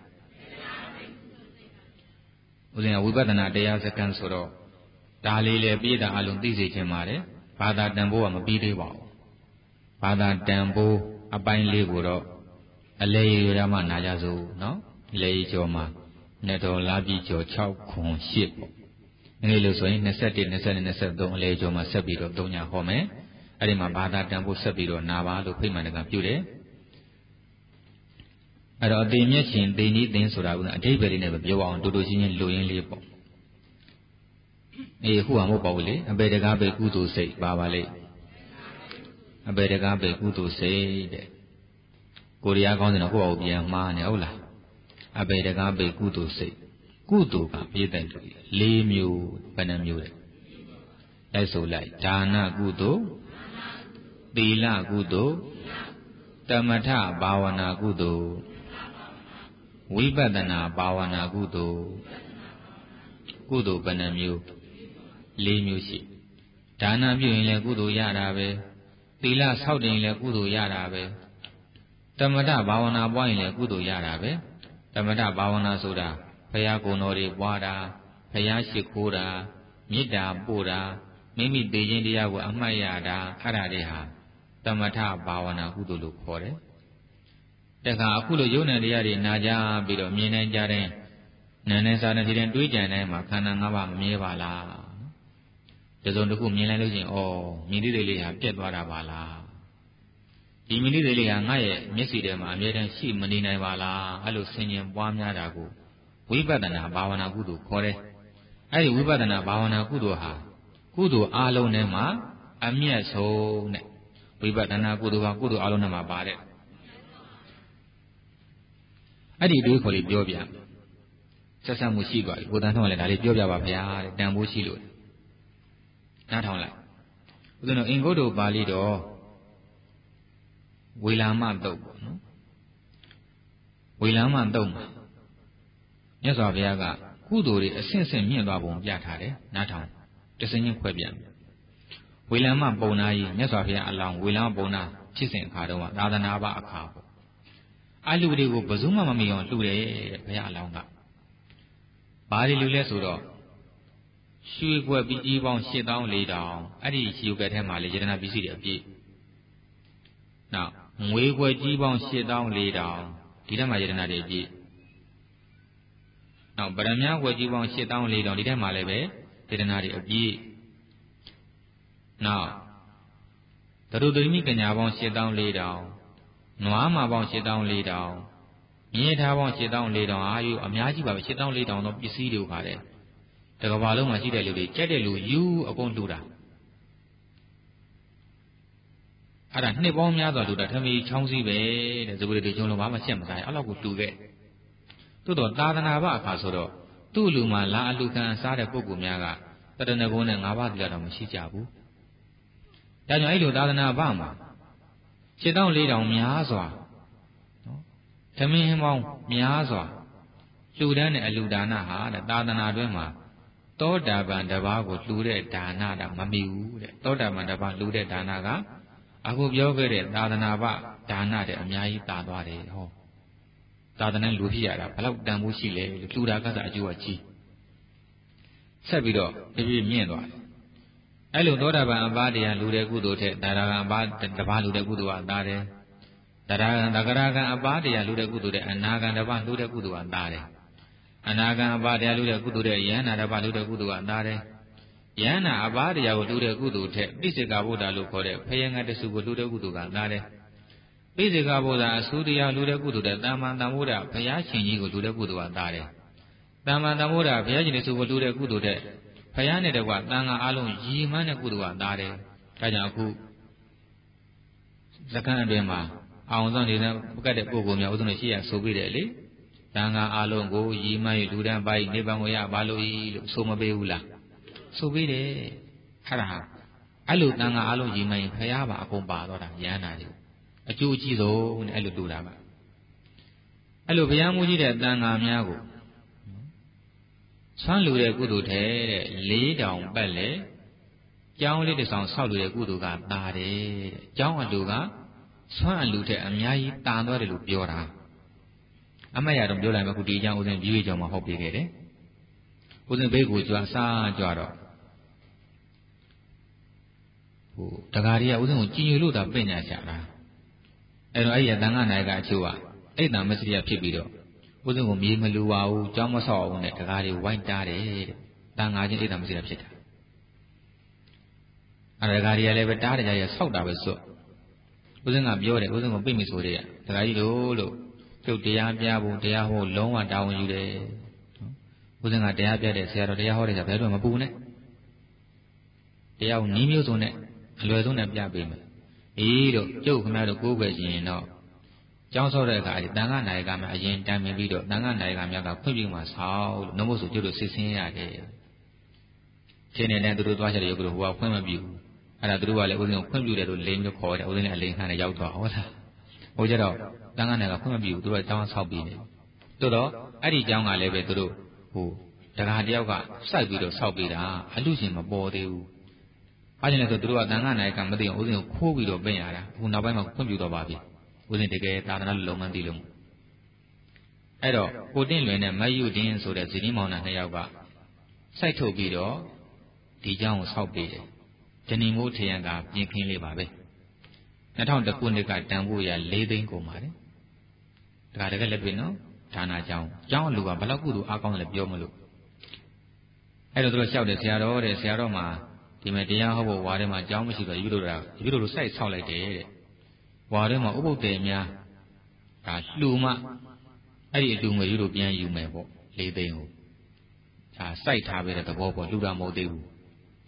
ဦးဇင်းကဝိပဿနာတရားစကန်ဆိုတော့ဒါလေးလေပြည့်တာအလုံးသိစေခြင်းပါတယ်ဘာသာတန်ဖိုးကမပြီးသေးပါဘူးဘာသာတန်ဖိုးအပိုင်းလေးကိုတော့အလေရရမှနာကြစို့နော်လေကျော်မှာနှစ်တော်လာပြီကျော်၆ခွန်၈ပေါ့အင်္ဂလိပ်လို့ဆိုရင်၂၁ ၂၂ ၂၃အလေကျော်မှာဆက်ပြီးတော့သုံးညဟောမယ်အဲ့ဒီမှာဘာသာတန်ဖို့ဆက်ပြီးတော့နာပါလို့ဖိမှန်ကပြုတယ်အဲ့တော့အသေးမျက်ရှင်သေနည်းသင်ဆိုတာကအဓိပ္ပာယ်လေးနဲ့ပဲပြောအောင်တူတူရှင်းရှင်းလူရင်းလေးပေါ့အေးခုဟာမဟုတ်ပါဘူးလေအပေတကားပဲကုသိုလ်စိတ်ပါပါလေအပေတကားပဲကုသိုလ်စိတ်တဲ့ကိုရီးယားကောင်းတယ်တော့ကိုယ့်ဘာကိုပြန်မှားနေဟုတ်လားအပေတကားပဲကုသိုလ်စိတ်ကုသိုလ်ကပြည့်တဲ့တူလေးမျိုးဘယ်နှမျိုးလဲလိုက်ဆိုလိုက်ဒါနကုသိုလ်သီလကုသိုလ်တမထဘာဝနာကုသိုလ်ဝိပဿနာဘာဝနာကုသိုလ်ကုသိုလ်ဘယ်နှမျိုးလေးမျိုးရှိဒါနပြုရင်လည်းကုသိုလ်ရတာပဲသီလဆောက်တင်ရင်လည်းကုသိုလ်ရတာပဲတမထဘာဝနာပွားရင်လည်းကုသိုလ်ရတာပဲတမထဘာဝနာဆိုတာဘုရားကုံတော်တွေပွားတာဘုရားရှိခိုးတာမေတ္တာပို့တာမိမိသိခြင်းတရားကိုအမှတ်ရတာအဲ့ဒါတွေဟာတမထဘာဝနာကုသိုလ်လို့ခေါ်တယ်တခါအခုလိုယုံနဲ့တရားတွေနာကြပြီးတော့မြင်နိုင်ကြတဲ့နာနဲ့စားတဲ့ဒီတဲ့တွေးကြံတိုင်းမှာခန္ဓာ၅ပါးမမြဲပါလားတစုံတစ်ခုမြင်လိုက်လို့ချင်းဩမြင်သေးတယ်လေးဟာပြတ်သွားတာပါလားဒီမြင်သေးတယ်လေးဟာငါ့ရဲ့မျက်စိထဲမှာအမြဲတမ်းရှိမနေနိုင်ပါလားအဲ့လိုဆင်ញင်ပွားများတာကိုဝိပဿနာဘာဝနာကုသိုလ်ခေါ်တယ်အဲ့ဒီဝိပဿနာဘာဝနာကုသိုလ်ဟာကုသိုလ်အလုံးထဲမှာအမြတ်ဆုံးတဲ့ဝိပဿနာကုသိုလ်ဟာကုသိုလ်အလုံးထဲမှာပါတဲ့အဲ့ဒီတွေးခေါ်လေးပြောပြဆက်ဆက်မှုရှိပါပြီကိုတန်းထောင်းလည်းဒါလေးပြောပြပါဗျာတဲ့တန်ဖိုးရှိလို့နားထောင်လိုက်ဦးဇင်းတို့အင်္ဂုတ္တပါဠိတော်ဝေလာမတုတ်ပေါ့နော်ဝေလာမတုတ်မှာမြတ်စွာဘုရားကကုသိုလ်တွေအဆင့်ဆင့်မြင့်သွားပုံပြထားတယ်နားထောင်တစင်းချင်းခွဲပြန်ဝေလာမပုံနာကြီးမြတ်စွာဘုရားအလောင်းဝေလာမပုံနာဖြစ်စဉ်အခါတုန်းကသာသနာ့ဘအခါပေါ့အလူတွေကိုဘယ်သူမှမမြင်အောင်လှူတယ်တဲ့ဘုရားအလောင်းကဘာတွေလူလဲဆိုတော့ရွှေကွက်ပစ္စည်းပေါင်းရှစ်သောင်းလေးထောင်အဲ့ဒီရှိုးကဲထဲမှာလေယတနာပစ္စည်းတွေအပြည့်နောက်ငွေကွက်ကြီးပေါင်းရှစ်သောင်းလေးထောင်ဒီထဲမှာယတနာတွေအပြည့်နောက်ဗရမ ्या ကွက်ကြီးပေါင်းရှစ်သောင်းလေးထောင်ဒီထဲမှာလည်းပဲစေတနာတွေအပြည့်နောက်သရုပ်သိမိကညာပေါင်းရှစ်သောင်းလေးထောင်နွားမာပေါင်းရှစ်သောင်းလေးထောင်မြင်းထားပေါင်းရှစ်သောင်းလေးထောင်အာယူအများကြီးပါပဲရှစ်သောင်းလေးထောင်သောပစ္စည်းတွေခါတဲ့တကဘာလုံးမှာရှိတဲ့လူတွေကြက်တဲ့လူယူအကုန်လှူတာအဲ့ဒါနှစ်ပေါင်းများစွာလှူတာထမီချောင်းစည်းပဲတဲ့ဇဝတိတွေကျုံလုံးဘာမှရှက်မစားအဲ့လောက်ကိုလှူခဲ့သို့တော့သာသနာ့ဘအခါဆိုတော့သူ့လူမှာလာအလူခံစားတဲ့ပုဂ္ဂိုလ်များကတရဏဂုံနဲ့၅ပါးတရားတော်မရှိကြဘူးဒါကြောင့်အဲ့လိုသာသနာ့ဘမှာရှစ်သောင်းလေးထောင်များစွာနော်ဓမင်းပေါင်းများစွာလှူဒန်းတဲ့အလူဒါနဟာတဲ့သာသနာတွင်မှာသောတာပန်တစ်ပါးကိုလှူတဲ့ဒါနတာမမီဘူးတဲ့သောတာပန်တစ်ပါးလှူတဲ့ဒါနကအခုပြောခဲ့တဲ့သာသနာ့ဘဒါနတဲ့အများကြီးတာသွားတယ်ဟောသာသနာ့လူဖြစ်ရတာဘလောက်တန်ဖိုးရှိလဲလို့လှူတာကစားအကျိုးအကြီးဆက်ပြီးတော့ပြပြမြင့်သွားတယ်အဲ့လိုသောတာပန်အပါးတရားလူတဲ့ကုသိုလ်ထက်ဒါရကံအပါးတစ်ပါးလူတဲ့ကုသိုလ်ကသာတယ်ဒါရကံသကရာကံအပါးတရားလူတဲ့ကုသိုလ်တဲ့အနာကံတစ်ပါးလူတဲ့ကုသိုလ်ကသာတယ်အနာကံအပါးတရားလူတဲ့ကုသိုလ်တဲ့ယန္နာတစ်ပါးလူတဲ့ကုသိုလ်ကသာတယ်ယန္နာအပါးတရားကိုလူတဲ့ကုသိုလ်ထက်ပိစိကဗုဒ္ဓလို့ခေါ်တဲ့ဖယံငတ်တစုကိုလူတဲ့ကုသိုလ်ကသာတယ်ပိစိကဗုဒ္ဓအစုတရားလူတဲ့ကုသိုလ်တဲ့တမ္မန်တမ္ဗုဒ္ဓဘုရားရှင်ကြီးကိုလူတဲ့ကုသိုလ်ကသာတယ်တမ္မန်တမ္ဗုဒ္ဓဘုရားရှင်တစုကိုလူတဲ့ကုသိုလ်တဲ့ဘုရားနဲ့တကွသံဃာအလုံးရည်မှန်းတဲ့ကုသိုလ်ကသာတယ်ဒါကြောင့်အခုဇကန်းအတွင်းမှာအောင်ဆုံးနေတဲ့ပကတ်တဲ့ပုဂ္ဂိုလ်များဥဒ္ဒနဲ့ရှိရဆိုပြီးတယ်လေသံဃာအလုံးကိုရည်မှန်း၍လူတန်းပိုင်းနိဗ္ဗာန်ကိုရပါလို့ဤလို့ဆိုမပေးဘူးလားဆိုပြီးတယ်အဲ့ဒါအဲ့လိုသံဃာအလုံးရည်မှန်းရင်ဘုရားပါအကုန်ပါတော့တာယန္နာတွေအကျိုးအကြီးဆုံးနဲ့အဲ့လိုလူတာပါအဲ့လိုဘုရားမူကြီးတဲ့သံဃာများကိုဆွမ်းလူတဲ့ကုသိုလ်ထဲတဲ့လေးတောင်ပတ်လေကျောင်းလေးတစ်ဆောင်ဆောက်လူတဲ့ကုသိုလ်ကတာတယ်တဲ့ကျောင်းအလူကဆွမ်းအလူတဲ့အများကြီးတာသွားတယ်လို့ပြောတာအမတ်ရတော့ပြောလိုက်မှခုဒီအကြောင်းဦးဇင်းပြီးကြောင်မှဟောပြခဲ့တယ်ဦးဇင်းဘေးကိုကြွားစားကြွားတော့ဟိုတကားတွေကဦးဇင်းကိုကြည်ညိုလို့သာပြင့်ညာချတာအဲ့တော့အဲ့ဒီသံဃာနာယကအချို့ကအဲ့တံမစ္စရိယဖြစ်ပြီးတော့ဦးဇင်းကိုမြေမလူပါဘူးကြောင်းမဆောက်အောင်နဲ့တကားတွေဝိုင်းတားတယ်တဲ့တန်ဃာချင်းအဲ့တံမစ္စရိယဖြစ်တာအဲ့ဒါတကားတွေကလည်းပဲတားတယ်ကြရဆောက်တာပဲစို့ဦးဇင်းကပြောတယ်ဦးဇင်းကိုပြိမိဆိုတဲ့တကားကြီးတို့လို့ကျုပ်တရားပြဖို့တရားဟောလုံးဝတာဝန်ယူတယ်ဦးဇင်းကတရားပြတဲ့ဆရာတော်တရားဟောတဲ့ဆရာဘယ်တော့မှမပူနဲ့တရားကိုနီးမျိုးစုံနဲ့အလွယ်ဆုံးနဲ့ပြပေးမယ်အေးတို့ကျုပ်ခင်ဗျားတို့ကိုးကွယ်ရင်တော့ကျောင်းဆောက်တဲ့အခါတန်ခါနာယကများအရင်တမ်းမြင်ပြီးတော့တန်ခါနာယကများကဖွင့်ပြမှာဆောက်လို့နှမို့ဆိုကျုပ်တို့စစ်ဆင်းရတယ်။ချင်းနေတဲ့သူတို့သွားချက်တွေရုပ်လို့ဟိုကဖွင့်မပြဘူး။အဲ့ဒါသူတို့ကလည်းဦးဇင်းကိုဖွင့်ပြတယ်လို့လိန်မျိုးခေါ်တယ်ဦးဇင်းလည်းအလိန်ခန့်နဲ့ရောက်သွားဟုတ်လား။ဟိုကျတော့တန်ခါနာယကဖွင့်မပြဘူးသူတို့ကကျောင်းဆောက်ပြီးနေ။သို့တော့အဲ့ဒီကျောင်းကလည်းပဲသူတို့ဟိုတကားတယောက်ကစိုက်ပြီးတော့ဆောက်ပြီးတာအလူရှင်မပေါ်သေးဘူး။အားကြောင့်လည်းဆိုသူတို့ကတန်ခါနာယကမသိအောင်ဦးဇင်းကိုခိုးပြီးတော့ပြင်ရတာ။အခုနောက်ပိုင်းမှာဖွင့်ပြတော့ပါပြီ။ဦးဇင်းတကယ်သာသနာ့လုံမှန်းသိလို့အဲ့တော့ကိုတင့်လွင်နဲ့မယုတင်းဆိုတဲ့ဇီနီမောင်နှံနှစ်ယောက်ကစိုက်ထုတ်ပြီးတော့ဒီเจ้าကိုဆောက်ပေးတယ်။ဂျနီမိုးထရံကပြင်ခင်းလေးပါပဲ။၂၀၀၁ခုနှစ်ကတန်ဖို့ရ၄သိန်းကုန်ပါတယ်။ဒါကတကယ်လည်းပြင်နော်ဌာနเจ้าเจ้าအလူကဘလောက်ကုသိုလ်အားကောင်းတယ်ပြောမလို့အဲ့တော့သူတို့လျှောက်တယ်ဆရာတော်တဲ့ဆရာတော်မှာဒီမဲ့တရားဟောဖို့ဝါထဲမှာเจ้าမရှိတော့ယူလို့တာယူလို့စိုက်ဆောက်လိုက်တယ်တဲ့။ဝါထဲမှာဥပုပ်တယ်များဒါလှူမှအဲ့ဒီအတူငွေယူလို့ပြန်ယူမယ်ပေါ့၄သိန်းကိုဒါစိုက်ထားပေးတဲ့သဘောပေါ့လှူတာမဟုတ်သေးဘူး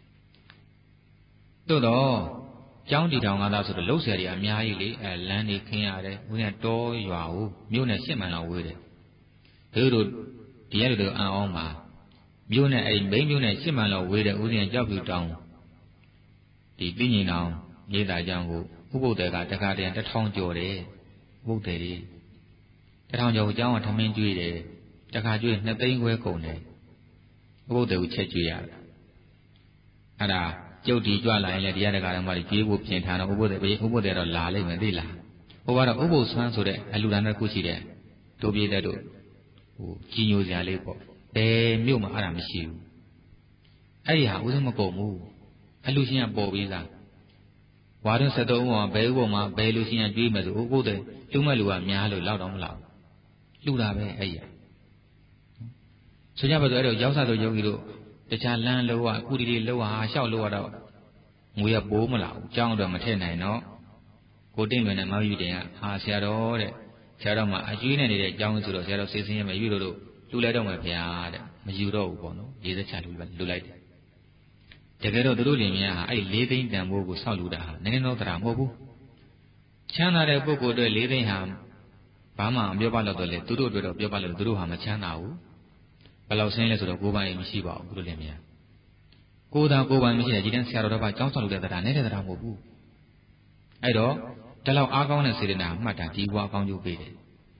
သို့တော့ကျောင်းတီတောင်ကသာဆိုတော့လှုပ်ဆယ်တွေအများကြီးလေအဲလမ်းတွေခင်းရတယ်ဦးနဲ့တောရွာကိုမြို့နဲ့ရှစ်မိုင်လောက်ဝေးတယ်သူတို့ဒီရက်တို့အန်အောင်မှာမြို့နဲ့အဲ့မိန်းမြို့နဲ့ရှစ်မိုင်လောက်ဝေးတဲ့ဦးဇင်းကြောက်ဖြူတောင်ဒီပြင်းငင်တောင်မြေတာကျောင်းကိုဥပုပ်တယ်ကတခါတည်းတစ်ထောင်ကျော်တယ်ဥပုပ်တယ်တွေတစ်ထောင်ကျော်ကိုကျောင်းကထမင်းကျွေးတယ်တခါကျွေးနှစ်သိန်းခွဲကုန်တယ်ဥပုပ်တယ်ကိုချက်ကျွေးရတယ်အဲ့ဒါကျုပ်ဒီကြွလာရင်လည်းတရားတကာတော်မှကျွေးဖို့ပြင်ထားတော့ဥပုပ်တယ်ပဲဥပုပ်တယ်တော့လာလိမ့်မယ်သိလားဟိုကတော့ဥပုပ်ဆွမ်းဆိုတဲ့အလူတန်းတစ်ခုရှိတယ်တို့ပြေးတဲ့တို့ဟိုကြီးညိုစရာလေးပေါ့ဘယ်မြို့မှာအဲ့ဒါမရှိဘူးအဲ့ဒီဟာဥစဉ်မကုန်ဘူးအလူရှင်ကပေါ်ပြီးသားဝါတွန်းဆက်တော့ဥပမာဘယ်ဥပမာဘယ်လူရှင်ကကျွေးမယ်ဆိုဥပုပ်တယ်လူမဲ့လူကများလို့လောက်တော့မလောက်လူတာပဲအဲ့ရဆိုကြပါစို့အဲ့တော့ရောက်စားတို့ယောဂီတို့တခြားလမ်းလောကကုတီတွေလောဟာလျှောက်လို့ရတော့ငွေရပိုးမလားအကြောင်းတော့မထည့်နိုင်တော့ကိုတင့်လွင်နဲ့မောင်ယူတင်ကဟာဆရာတော်တဲ့ဆရာတော်မှာအကျွေးနဲ့နေတဲ့အကြောင်းဆိုတော့ဆရာတော်စေစင်းရမယ်ယူလို့လို့လူလိုက်တော့မယ်ဗျာတဲ့မယူတော့ဘူးပေါ့နော်ရေးစက်ချလူလူလိုက်တယ်တကယ်တော့သူတို့လင်မယားဟာအဲ့လေးသိန်းတန်ဖိုးကိုဆောက်လူတာဟာနည်းနည်းတော့တရာမဟုတ်ဘူးချမ်းသာတဲ့ပုဂ္ဂိုလ်တွေလေးသိန်းဟာဘာမှပြောပါလို့တော့လေသူတို့အတွက်တော့ပြောပါလို့သူတို့ဟာမချမ်းသာဘူးဘယ်လောက်ဆင်းလဲဆိုတော့ကိုယ်ပိုင်မရှိပါဘူးသူတို့လင်မယားကိုယ်သာကိုယ်ပိုင်မရှိတဲ့ဒီတန်းဆရာတော်တော်ဘာကျောင်းဆောက်လို့တဲ့တရားနဲ့တဲ့တရားမဟုတ်ဘူးအဲ့တော့တလောက်အားကောင်းတဲ့စေတနာမှတ်တာဒီဘွားအကောင်းကျိုးပေးတယ်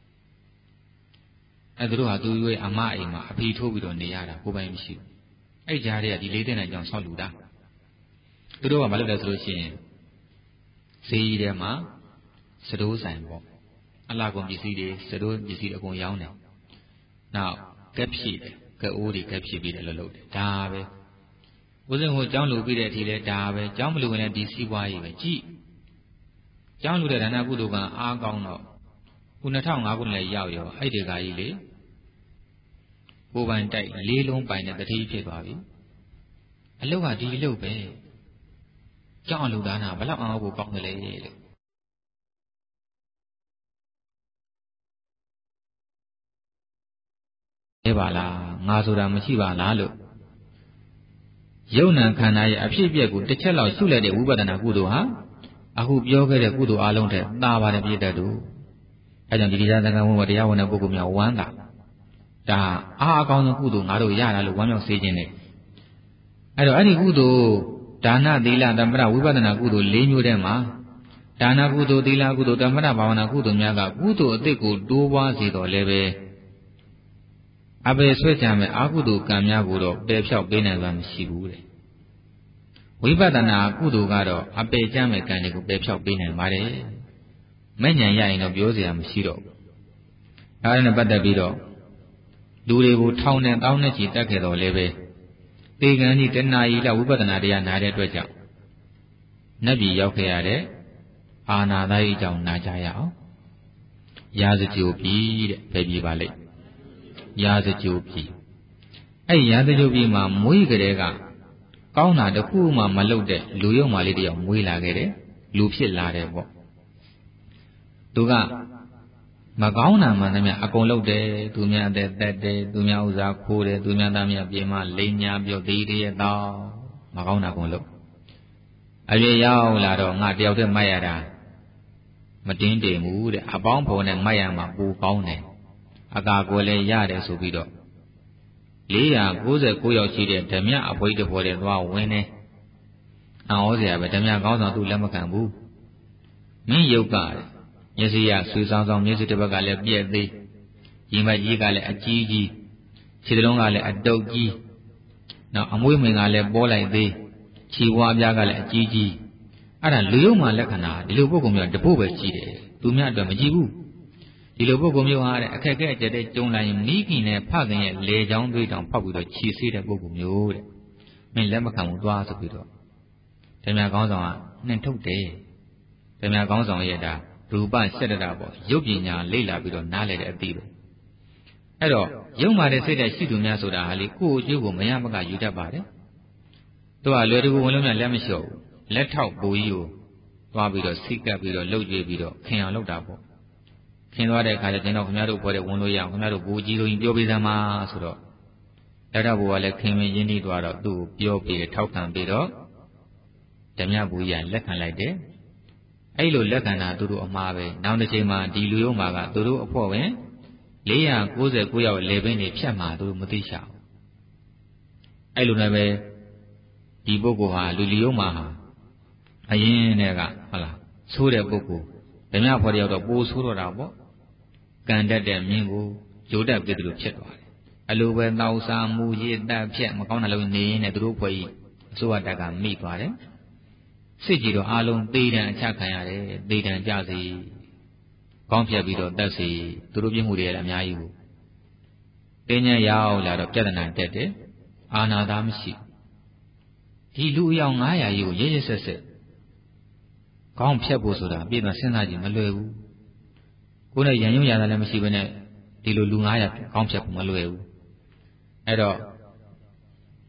အဲ့သူတို့ဟာသူရွေးအမအိမ်မှာအဖီထိုးပြီးတော့နေရတာကိုယ်ပိုင်မရှိဘူးအဲ့ကြားထဲကဒီလေးသိန်းနဲ့ကျောင်းဆောက်လူတာသူတို့ကဘာလုပ်လဲဆိုလို့ရှိရင်ဈေးကြီးထဲမှာစတိုးဆိုင်ပေါ့အလားကုန်ပစ္စည်းတွေစတိုးပစ္စည်းအကုန်ရောင်းတယ်နောက်ကက်ဖြည့်တယ်ကအိုးတွေကက်ဖြည့်ပြီးတယ်လို့လုပ်တယ်ဒါပဲဦးဇင်းကိုကျောင်းလူပြီးတဲ့အထိလဲဒါပဲကျောင်းမလူဝင်တဲ့ဒီစီးပွားရေးပဲကြည့်ကျောင်းလူတဲ့ဒါနကုသိုလ်ကအားကောင်းတော့ခုနှစ်ထောင်ငါးခုနဲ့ရောက်ရောအဲ့ဒီကကြီးလေကိုပိုင်တိုက်လေးလုံးပိုင်တဲ့တတိဖြစ်သွားပြီအလုတ်ကဒီအလုတ်ပဲကျောင်းအလူဒါနာဘလောက်အောင်ကိုကောင်းတယ်လေလို့ဲပါလားငါဆိုတာမရှိပါလားလို့ယုံ nant ခန္ဓာရဲ့အဖြစ်အပျက်ကိုတစ်ချက်လောက်ရှုလိုက်တဲ့ဝိပဿနာကုသိုလ်ဟာအခုပြောခဲ့တဲ့ကုသိုလ်အလုံးထက်သာပါတယ်ပြည့်တတ်တို့အဲကြောင့်ဒီတရားသံဃာဝန်ဝတရားဝန်တဲ့ပုဂ္ဂိုလ်များဝမ်းသာဒါအားအကောင်းဆုံးကုသိုလ်ငါတို့ရတာလို့ဝမ်းမြောက်စေခြင်းနဲ့အဲတော့အဲ့ဒီကုသိုလ်ဒါနသီလသမ္ပဒဝိပဿနာကုသိုလ်၄မျိုးထဲမှာဒါနကုသိုလ်သီလကုသိုလ်သမ္ပဒဘာဝနာကုသိုလ်များကကုသိုလ်အသစ်ကိုတိုးပွားစေတော်လည်းပဲအပေဆွဲကြမယ်အာကုသိုလ်ကံများကိုတော့ပယ်ဖြောက်ပေးနိုင်မှာမရှိဘူးတဲ့ဝိပဿနာကုသိုလ်ကတော့အပေကြမ်းမဲ့ကံတွေကိုပယ်ဖြောက်ပေးနိုင်ပါတယ်မဲ့ဉဏ်ရရင်တော့ပြောစရာမရှိတော့ဘူးအဲဒါနဲ့ပတ်သက်ပြီးတော့လူတွေကိုထောင်နဲ့တောင်းနဲ့ချီတက်ခဲ့တော်လည်းပဲသေကံကြီးတဏှာကြီးလောက်ဝိပဿနာတရားနာတဲ့အတွက်ကြောင့်နတ်ပြည်ရောက်ခဲ့ရတဲ့အာနာသားကြီးကြောင့်နာကြရအောင်ရာဇကြိုပြည်တဲ့ဘယ်ပြည်ပါလိမ့်ရာဇကြိုပြည်အဲ့ရာဇကြိုပြည်မှာမွေးကြတဲ့ကကောင်းတာတခုမှမလုပ်တဲ့လူယုံမာလေးတယောက်မွေးလာခဲ့တယ်လူဖြစ်လာတယ်ပေါ့သူကမကောင်းတာမှန်သမျှအကုန်လုပ်တယ်သူများအသက်သက်တယ်သူများဥစားခိုးတယ်သူများသားများပြေမလိန်ညာပြောသေးတည်းရဲ့တော့မကောင်းတာကုန်လို့အရွယ်ရောက်လာတော့ငါတယောက်တည်းမိုက်ရတာမတင်းတယ်ဘူးတဲ့အပေါင်းဖော်နဲ့မိုက်ရမှာပူကောင်းတယ်အကာကိုလည်းရတယ်ဆိုပြီးတော့လေးရာကိုးဆယ်ကိုးယောက်ရှိတဲ့ဓမြအဘွိတဘောတဲ့သွားဝင်နေအံ့ဩစရာပဲဓမြကောင်းဆောင်သူလက်မခံဘူးမင်းယုတ်ကမျက်စိရဆွေဆောင်ဆောင်မျက်စိတစ်ဘက်ကလည်းပြက်သေးရင်မကြီးကလည်းအကြီးကြီးခြေတလုံးကလည်းအတုပ်ကြီးနောက်အမွေးမင်ကလည်းပေါ်လိုက်သေးခြေဝါးပြားကလည်းအကြီးကြီးအဲ့ဒါလူယုံမှလက္ခဏာဒီလိုပုဂ္ဂိုလ်မျိုးတပုတ်ပဲရှိတယ်သူများအတွက်မကြည့်ဘူးဒီလိုပုဂ္ဂိုလ်မျိုးဟာတဲ့အခက်အခဲအကျက်တဲ့ကျုံလာရင်မိခင်နဲ့ဖခင်ရဲ့လေချောင်းသွေးတောင်ဖောက်ပြီးတော့ခြေဆေးတဲ့ပုဂ္ဂိုလ်မျိုးတဲ့မင်းလက်မခံဘူးသွားဆိုပြီးတော့ဓမ္မကောင်းဆောင်ကနှင်ထုတ်တယ်ဓမ္မကောင်းဆောင်ရဲ့ဒါရူပစက်တတာပေါ့ရုပ်ပညာလေ့လာပြီးတော့နားလည်တဲ့အသိပဲအဲ့တော့ရုပ်မာတဲ့စိတ်ဓာတ်ရှိသူများဆိုတာဟာလေကိုယ်အကျိုးကိုမရမကယူတတ်ပါတယ်သူကလွယ်တကူဝင်လုံးများလက်မလျှော့ဘူးလက်ထောက်ပူကြီးကိုသွားပြီးတော့စိတ်ကပ်ပြီးတော့လှုပ်ကြွေးပြီးတော့ခင်အောင်လုပ်တာပေါ့ခင်သွားတဲ့အခါကျကျွန်တော်ခင်ဗျားတို့ဘောတဲ့ဝင်လို့ရအောင်ခင်ဗျားတို့ဘူကြီးတို့ပြောပေးစမ်းပါဆိုတော့လက်ထောက်ဘူကလည်းခင်မင်းရင်းနှီးသွားတော့သူ့ကိုပြောပြီးထောက်ခံပြီးတော့ဓမြဘူကြီးကလက်ခံလိုက်တယ်အဲ့လိုလက်ခံတာသူတို့အမှားပဲနောက်တစ်ချိန်မှာဒီလူယုံမှာကသူတို့အဖို့ဝင်လေးရာကိုးဆယ်ကိုးယောက်လေပင်းတွေဖြတ်မှာသူတို့မသိချဘူးအဲ့လိုနဲ့ပဲဒီပုဂ္ဂိုလ်ဟာလူလီယုံမှာဟာအရင်နဲ့ကဟုတ်လားဆိုးတဲ့ပုဂ္ဂိုလ်ဓမြဖို့တယောက်တော့ပိုးဆိုးတော့တာပေါ့ကံတတ်တဲ့မြင်းကိုဂျိုးတက်ပြစ်သူလို့ဖြစ်သွားတယ်အလိုပဲတောက်စားမူရည်တက်ဖြက်မကောင်းတဲ့လုံးနေရင်လည်းသူတို့ဖွဲ့ကြီးအစိုးရတက်ကမိသွားတယ်စစ်ကြည့်တော့အားလုံးသေတံအချခံရတယ်သေတံကြစီကောင်းဖြတ်ပြီးတော့တက်စီသူတို့ပြမှုတွေလည်းအများကြီးကိုတင်းညံရောက်လာတော့ပြဿနာတက်တယ်အာနာသားမရှိဒီလူအယောက်ငါးရာကြီးကိုရရဆက်ဆက်ကောင်းဖြတ်ဖို့ဆိုတာပြည်တော်စဉ်းစားကြည့်မလွယ်ဘူးကိုယ်နဲ့ရန်ရုံရတာလည်းမရှိဘဲနဲ့ဒီလိုလူငါးရာကောင်းဖြတ်ဖို့မလွယ်ဘူးအဲ့တော့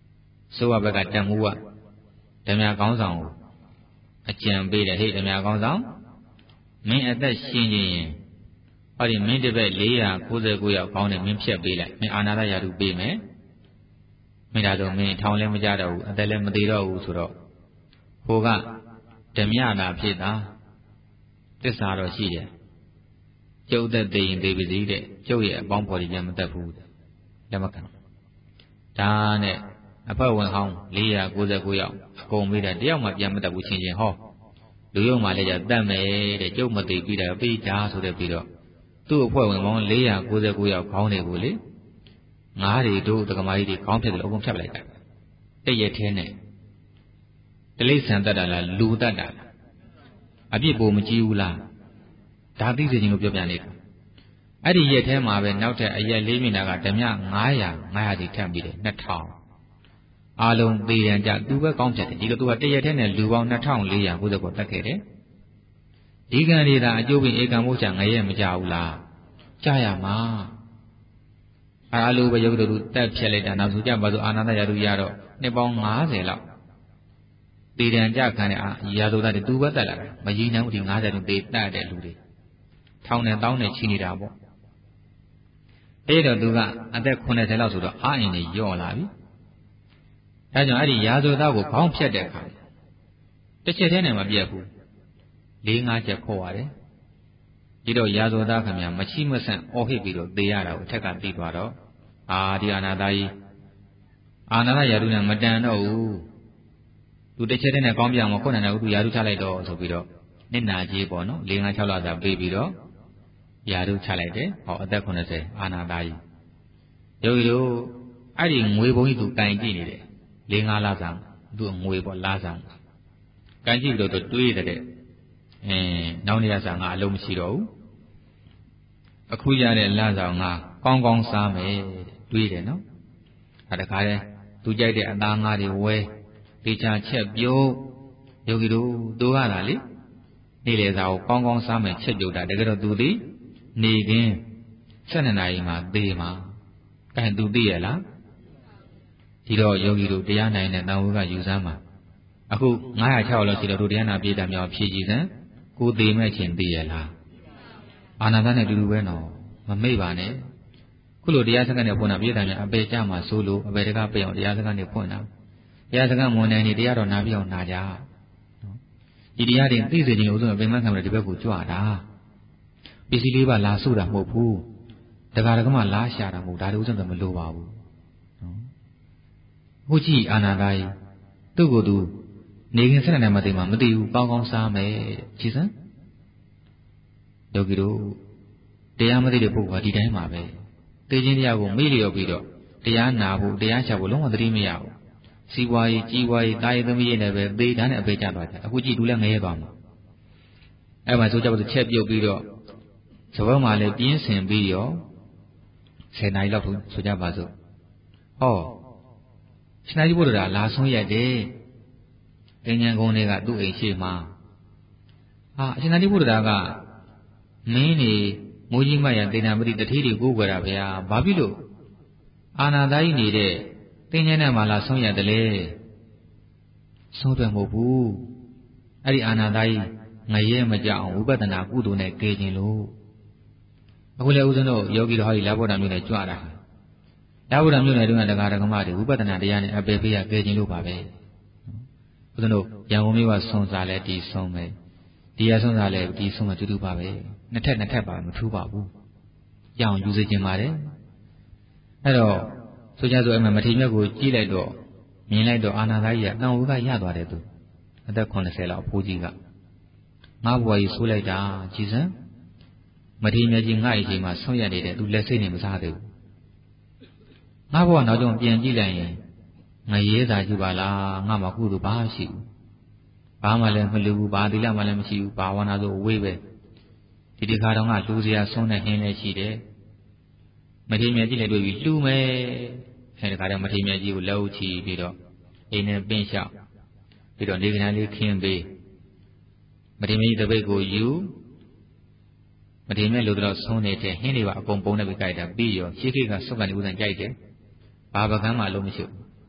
ဆိုးဘက်ကတန်မှုကဓမြကောင်းဆောင်ကိုအကြံပေးတယ်ဟေ့ဓမြကောင်းဆောင်မင်းအသက်ရှင်ခြင်းရင်ဟောဒီမင်းတစ်ပည့်လေးရာကိုးဆယ်ကိုးယောက်ကောင်းတယ်မင်းဖြတ်ပေးလိုက်မင်းအာနာတရာထုပေးမယ်မင်းဒါဆိုမင်းထောင်လည်းမကြတော့ဘူးအသက်လည်းမသေးတော့ဘူးဆိုတော့ဟိုကဓမြတာဖြစ်တာသစ္စာတော့ရှိတယ်ကျုပ်သက်သေးရင်သေးပါစေတဲ့ကျုပ်ရဲ့အပေါင်းဖော်ကြီးပြန်မတတ်ဘူးလက်မခံဒါနဲ့အဖွဲ့ဝင်ဟောင်းလေးရာကိုးဆယ်ကိုးယောက်အကုန်ပြီးတာတယောက်မှပြန်မတတ်ဘူးချင်းချင်းဟောလူရုံမှလည်းကြတတ်မယ်တဲ့ကျုပ်မသေးပြီးတာပေးကြဆိုတဲ့ပြီးတော့သူ့အဖွဲ့ဝင်ပေါင်းလေးရာကိုးဆယ်ကိုးယောက်ခေါင်းတွေကိုလေငါးတွေတို့တက္ကမကြီးတွေခေါင်းဖြစ်တယ်လို့အကုန်ဖြတ်ပလိုက်တာတည့်ရထဲနဲ့တလိษံတတ်တာလားလူတတ်တာလားအပြစ်ပိုမကြည့်ဘူးလားဒါသိစေခြင်းလို့ပြောပြနေတာအဲ့ဒီရက်ထဲမှာပဲနောက်ထပ်အရက်လေးမိနစ်ကဓမြငါးရာငါးရာစီထပ်ပြီးတယ်နှစ်ထောင်အားလုံးသေးတယ်ကြသူပဲကောင်းဖြတ်တယ်ဒီလိုသူကတရက်ထဲနဲ့လူပေါင်းနှစ်ထောင်လေးရာကိုယ်ကိုတတ်ခဲ့တယ်ဒီကံတွေသာအကျိုးပင်ဧကံမို့ချငရဲမကြဘူးလားကြားရမှာအားလုံးပဲယုတ်တူတက်ဖြတ်လိုက်တာနောက်ဆိုကြပါစို့အာနာတရာထုရတော့နှစ်ပေါင်းငါးဆယ်လောက်တည်တံကြခံတဲ့အာရာဇဝတ္တတူပဲတက်လာတယ်မကြီးနိုင်ဘူးဒီငါးဆယ်တုန်းသေးတတ်တဲ့လူတွေထောင်နဲ့တောင်းနဲ့ချီနေတာပေါ့အဲ့တော့သူကအသက်ခုနှစ်ဆယ်လောက်ဆိုတော့အာအင်တွေယော့လာပြီအဲကြောင့်အဲ့ဒီရာဇဝတ္တကိုခေါင်းဖြတ်တဲ့အခါတစ်ချက်တည်းနဲ့မပြတ်ဘူးလေးငါးချက်ခေါ်ရတယ်ဒီတော့ရာဇဝတ္တခင်ဗျာမချိမဆန့်အော်ဟစ်ပြီးတော့သေရတာကိုအထက်ကသိသွားတော့အာဒီအာနာသားကြီးအာနာရရာထုနဲ့မတန်တော့ဘူးသူတစ်ချက်တည်းနဲ့ကောင်းပြအောင်ခုနကသူရာထုချလိုက်တော့ဆိုပြီးတော့နှစ်နာကြီးပေါ့နော်လေးငါးခြောက်လသာပေးပြီးတော့ရာထုချလိုက်တယ်ဟောအသက်ခုနှစ်ဆယ်အာနာသားကြီးယောဂီတို့အဲ့ဒီငွေဘုံကြီးသူတိုင်ကြည့်နေတယ်လေးငါးလဆောင်သူ့ငွေပေါ့လားဆောင်ကန်ကြည့်ပြီးတော့တွေးတဲ့အဲနောက်နေရဆောင်ကအလုံးမရှိတော့ဘူးအခုရတဲ့လဆောင်ကကောင်းကောင်းစားမယ်တွေးတယ်နော်အဲဒါခါလဲသူကြိုက်တဲ့အသားငါးတွေဝဲတေချာချက်ပြုတ်ယောဂီတို့သူကသာလေနေလေစာကိုကောင်းကောင်းစားမယ်ချက်ပြုတ်တာတကယ်တော့သူသည်နေခင်းဆယ်နှစ်နာရီမှသေမှာအဲသူသိရလားဒီတော့ယောဂီတို့တရားနိုင်တဲ့တန်ဝေကယူစမ်းပါအခုငါးရာခြောက်လောက်ရှိတော့တို့တရားနာပြေးတာမြောက်ဖြည့်ကြည့်စမ်းကိုသေးမဲ့ချင်းသိရလားအာနာသနဲ့တူတူပဲနော်မမေ့ပါနဲ့ခုလိုတရားစကားနဲ့ဖွင့်တာပြေးတာများအပေကြမှာစိုးလို့အပေတကားပြေအောင်တရားစကားနဲ့ဖွင့်တာတရားစကားမွန်နေနေတရားတော်နာပြအောင်နာကြနော်ဒီတရားတွေသိစေခြင်းဥစ္စာပင်မခံရတဲ့ဒီဘက်ကိုကြွတာပစ္စည်းလေးပါလာစုတာမဟုတ်ဘူးတကားတကမှလာရှာတာမဟုတ်ဒါတွေဥစ္စာမလိုပါဘူးနော်ဟုတ်ကြည့်အာနာသားကြီးသူ့ကိုယ်သူနေခင်ဆက်နေမှသိမှမသိဘူးကောင်းကောင်းစားမယ်ကြည်စမ်းယောဂီတို့တရားမသိတဲ့ပုဂ္ဂိုလ်ကဒီတိုင်းမှာပဲသိခြင်းတရားကိုမေ့လျော်ပြီးတော့တရားနာဖို့တရားချဖို့လုံးဝသတိမရဘူးစီးပွားရေးကြီးပွားရေးတာယသမီးရေးနဲ့ပဲသေတန်းနဲ့အပေကြသွားတယ်အခုကြည့်သူလည်းငရဲသွားမှာအဲ့မှာဆိုကြပါစို့ချက်ပြုတ်ပြီးတော့စပတ်မှာလည်းပြင်းစင်ပြီးရောဆယ်နာရီလောက်ဆိုကြပါစို့ဟောရှင်သာရိပုတ္တရာလာဆုံးရတယ်ဉာဏ်ကုန်းတွေကသူ့အိမ်ရှိမှာဟာအရှင်သာရိပုတ္တရာကမင်းနေမိုးကြီးမရတေနာပတိတတိတွေကိုကိုွယ်တာဗျာဘာဖြစ်လို့အာနာသားကြီးနေတဲ့သင်္ချမ်းနဲ့မှလာဆုံးရတယ်လေဆုံးတယ်မဟုတ်ဘူးအဲ့ဒီအာနာသားကြီးငရဲမကြအောင်ဝိပဿနာကုသိုလ်နဲ့ကေခြင်းလို့အခုလေဦးဇင်းတို့ယောဂီတော်ဟောဒီလာဘောဓမျိုးနဲ့ကြွတာလာဘောဓမျိုးနဲ့တုန်းကတရားဓမ္မတွေဝိပဿနာတရားနဲ့အပေပေးရကေခြင်းလို့ပါပဲဦးဇင်းတို့ရန်ကုန်မြို့ကဆွန်စားလဲဒီဆုံးပဲဒီရဆွန်စားလဲဒီဆုံးမှတူတူပါပဲနှစ်ထက်နှစ်ထက်ပါမထူးပါဘူးရအောင်ယူစေခြင်းပါတယ်အဲ့တော့ဆိုကြဆိုအမှမထေမြတ်ကိုကြည့်လိုက်တော့မြင်လိုက်တော့အာနာသားကြီးကတန်ဝေကရသွားတယ်သူအသက်ခုနှစ်ဆယ်လောက်အဖိုးကြီးကငါ့ဘဝကြီးဆိုးလိုက်တာကြည်စမ်းမထေမြတ်ကြီးငါ့အချိန်မှာဆုံးရနေတယ်သူလက်စိတ်နဲ့မစားသေးဘူးငါ့ဘဝနောက်ကျပြန်ကြည့်လိုက်ရင်ငရဲသာရှိပါလားငါမှကုသိုလ်ဘာရှိဘူးဘာမှလည်းမလူဘူးဘာသီလမှလည်းမရှိဘူးဘာဝနာဆိုအဝေးပဲဒီဒီခါတော့ငါလူစရာဆုံးတဲ့ဟင်းလည်းရှိတယ်မထေမြတ်ကြီးလည်းတွေ့ပြီးလှူမယ်အဲဒီခါတော့မထေမြတ်ကြီးကိုလက်ဥချီပြီးတော့အိမ်နဲ့ပင်းလျှောက်ပြီးတော့နေကနာလေးခင်းပေးမထေမြတ်ကြီးတပိတ်ကိုယူမထေမြတ်လိုတော့ဆုံးနေတဲ့ဟင်းတွေပါအကုန်ပုံးနေပြီးကြိုက်တာပြီးရောရှိခိကစုပ်ကနေဥဒ္ဒံကြိုက်တယ်ဘာပကံမှအလုံးမရှိဘူး